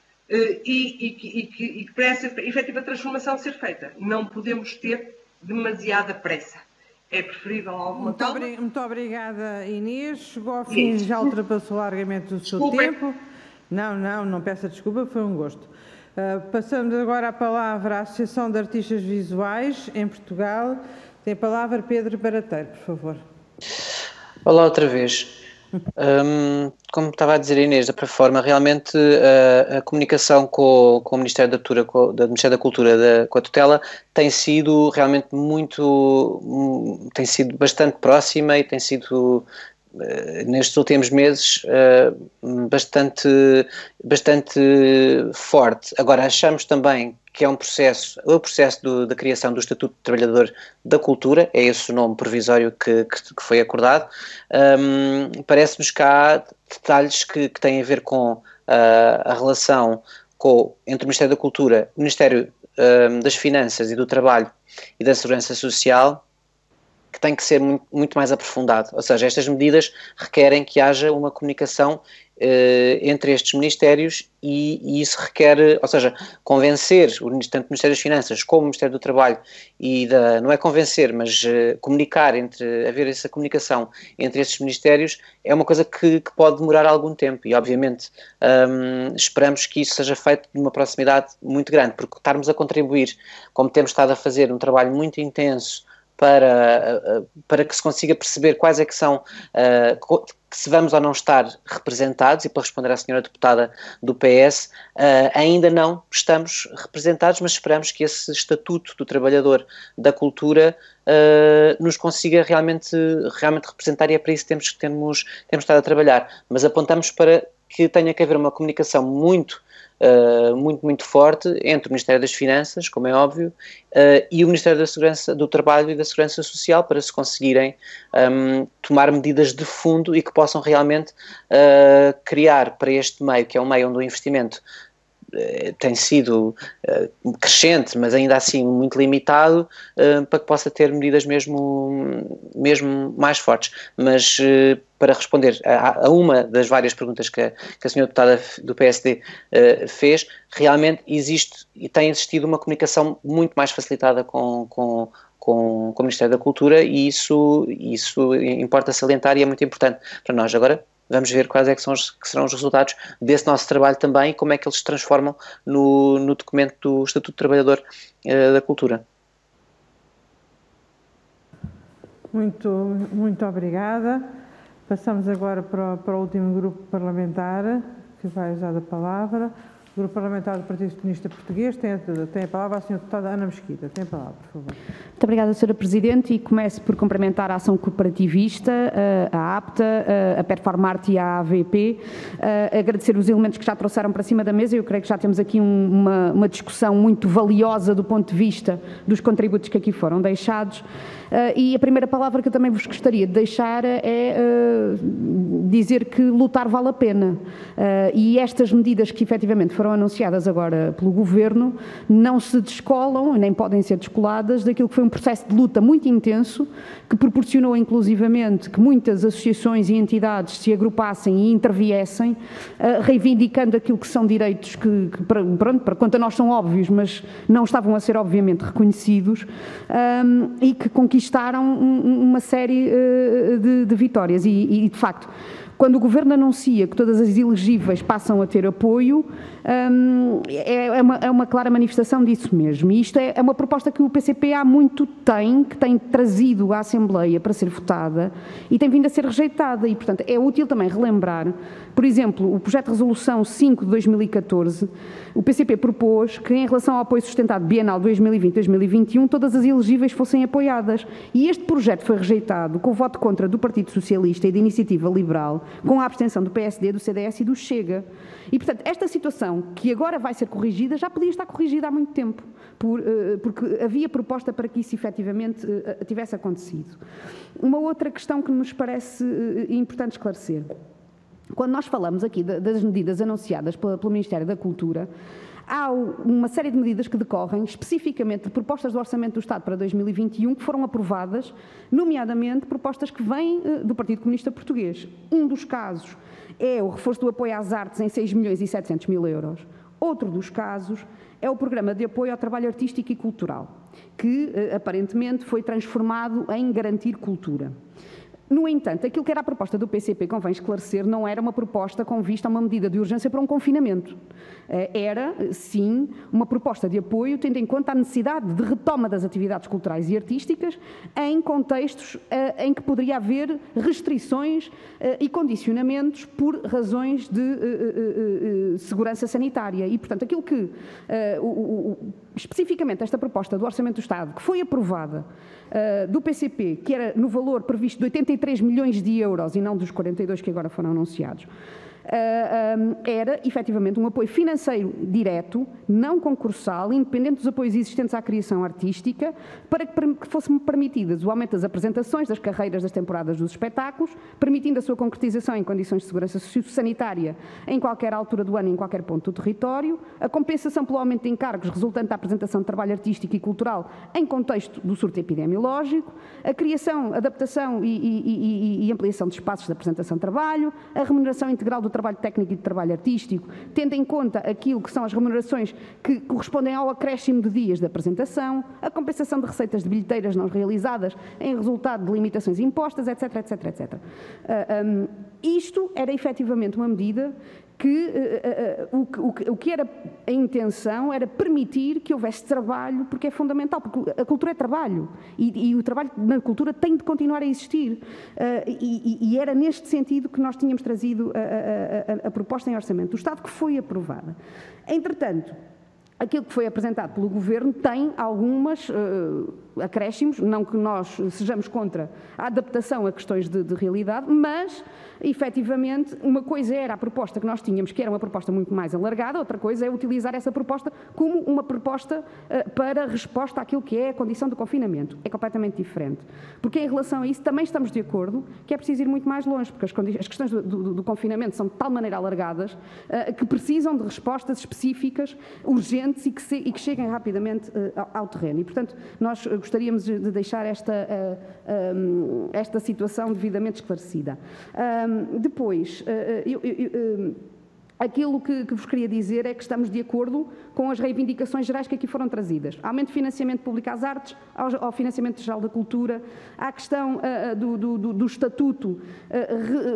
[SPEAKER 6] E para essa efetiva transformação ser feita, não podemos ter demasiada pressa. É preferível alguma calma.
[SPEAKER 1] Muito obrigada, Inês. Chegou ao fim, já ultrapassou largamente o seu tempo. Não peça desculpa, foi um gosto. Passamos agora a palavra à Associação de Artistas Visuais em Portugal. Tem a palavra Pedro Barateiro, por favor.
[SPEAKER 7] Olá outra vez. Como estava a dizer a Inês, da Performa, realmente a comunicação com o Ministério da Ministério da Cultura, com a tutela, tem sido realmente tem sido bastante próxima e tem sido, nestes últimos meses, bastante forte. Agora, achamos também que é o processo da criação do Estatuto de Trabalhador da Cultura, é esse o nome provisório que foi acordado. Parece-nos que há detalhes que têm a ver com a relação entre o Ministério da Cultura, o Ministério das Finanças e do Trabalho e da Segurança Social, que tem que ser muito mais aprofundado. Ou seja, estas medidas requerem que haja uma comunicação entre estes ministérios e isso requer, ou seja, convencer tanto o Ministério das Finanças como o Ministério do Trabalho não é convencer, mas comunicar, haver essa comunicação entre estes ministérios é uma coisa que pode demorar algum tempo e obviamente esperamos que isso seja feito de uma proximidade muito grande, porque estarmos a contribuir, como temos estado a fazer, um trabalho muito intenso para que se consiga perceber quais é que são, que se vamos ou não estar representados, e para responder à senhora deputada do PS, ainda não estamos representados, mas esperamos que esse Estatuto do Trabalhador da Cultura nos consiga realmente representar, e é para isso que temos estado a trabalhar, mas apontamos para que tenha que haver uma comunicação muito forte entre o Ministério das Finanças, como é óbvio, e o Ministério do Trabalho e da Segurança Social, para se conseguirem tomar medidas de fundo e que possam realmente criar para este meio, que é um meio onde o investimento tem sido crescente, mas ainda assim muito limitado, para que possa ter medidas mesmo mais fortes. Mas para responder a uma das várias perguntas que a senhora deputada do PSD fez, realmente existe e tem existido uma comunicação muito mais facilitada com o Ministério da Cultura e isso importa salientar e é muito importante para nós. Agora vamos ver quais é que serão os resultados desse nosso trabalho também e como é que eles se transformam no documento do Estatuto de Trabalhador da Cultura.
[SPEAKER 1] Muito obrigada. Passamos agora para o último grupo parlamentar que vai usar a palavra. O Grupo Parlamentar do Partido Comunista Português tem a palavra a senhora deputada Ana Mesquita. Tem a palavra, por favor.
[SPEAKER 11] Muito obrigada, Sra. Presidente, e começo por cumprimentar a Ação Cooperativista, a APTA, a Performarte e a AVP, agradecer os elementos que já trouxeram para cima da mesa. Eu creio que já temos aqui uma discussão muito valiosa do ponto de vista dos contributos que aqui foram deixados. E a primeira palavra que eu também vos gostaria de deixar é dizer que lutar vale a pena. E estas medidas que efetivamente foram anunciadas agora pelo Governo não se descolam, nem podem ser descoladas daquilo que foi um processo de luta muito intenso, que proporcionou inclusivamente que muitas associações e entidades se agrupassem e interviessem, reivindicando aquilo que são direitos que para quanto a nós são óbvios, mas não estavam a ser obviamente reconhecidos, e que conquistaram conquistaram uma série de vitórias e, de facto, quando o Governo anuncia que todas as elegíveis passam a ter apoio, é uma clara manifestação disso mesmo. E isto é uma proposta que o PCP há muito que tem trazido à Assembleia para ser votada e tem vindo a ser rejeitada. E, portanto, é útil também relembrar, por exemplo, o projeto de resolução 5 de 2014, o PCP propôs que, em relação ao apoio sustentado bienal 2020-2021, todas as elegíveis fossem apoiadas. E este projeto foi rejeitado com o voto contra do Partido Socialista e da Iniciativa Liberal, com a abstenção do PSD, do CDS e do Chega. E, portanto, esta situação, que agora vai ser corrigida, já podia estar corrigida há muito tempo, porque havia proposta para que isso efetivamente tivesse acontecido. Uma outra questão que nos parece importante esclarecer. Quando nós falamos aqui das medidas anunciadas pelo Ministério da Cultura, há uma série de medidas que decorrem especificamente de propostas do Orçamento do Estado para 2021 que foram aprovadas, nomeadamente propostas que vêm do Partido Comunista Português. Um dos casos é o reforço do apoio às artes em 6.700.000 euros. Outro dos casos é o Programa de Apoio ao Trabalho Artístico e Cultural, que aparentemente foi transformado em Garantir Cultura. No entanto, aquilo que era a proposta do PCP, convém esclarecer, não era uma proposta com vista a uma medida de urgência para um confinamento. Era, sim, uma proposta de apoio, tendo em conta a necessidade de retoma das atividades culturais e artísticas em contextos em que poderia haver restrições e condicionamentos por razões de segurança sanitária. E, portanto, aquilo que, especificamente, esta proposta do Orçamento do Estado, que foi aprovada do PCP, que era no valor previsto de 83 milhões de euros e não dos 42 que agora foram anunciados, era, efetivamente, um apoio financeiro direto, não concursal, independente dos apoios existentes à criação artística, para que fossem permitidas o aumento das apresentações, das carreiras, das temporadas dos espetáculos, permitindo a sua concretização em condições de segurança sanitária em qualquer altura do ano e em qualquer ponto do território, a compensação pelo aumento de encargos resultante da apresentação de trabalho artístico e cultural em contexto do surto epidemiológico, a criação, adaptação e ampliação de espaços de apresentação de trabalho, a remuneração integral do trabalho técnico e de trabalho artístico, tendo em conta aquilo que são as remunerações que correspondem ao acréscimo de dias de apresentação, a compensação de receitas de bilheteiras não realizadas em resultado de limitações impostas, etc, etc, etc. Isto era efetivamente uma medida que o que era a intenção era permitir que houvesse trabalho, porque é fundamental, porque a cultura é trabalho e o trabalho na cultura tem de continuar a existir. E era neste sentido que nós tínhamos trazido a proposta em orçamento do Estado, que foi aprovada. Entretanto, aquilo que foi apresentado pelo Governo tem algumas acréscimos, não que nós sejamos contra a adaptação a questões de realidade, mas, efetivamente, uma coisa era a proposta que nós tínhamos, que era uma proposta muito mais alargada, outra coisa é utilizar essa proposta como uma proposta para resposta àquilo que é a condição do confinamento. É completamente diferente. Porque, em relação a isso, também estamos de acordo que é preciso ir muito mais longe, porque as questões do confinamento são de tal maneira alargadas que precisam de respostas específicas, urgentes e que cheguem rapidamente ao terreno. E, portanto, nós gostaríamos de deixar esta situação devidamente esclarecida. Depois, aquilo que vos queria dizer é que estamos de acordo com as reivindicações gerais que aqui foram trazidas. Aumento de financiamento público às artes, ao financiamento geral da cultura, à questão do estatuto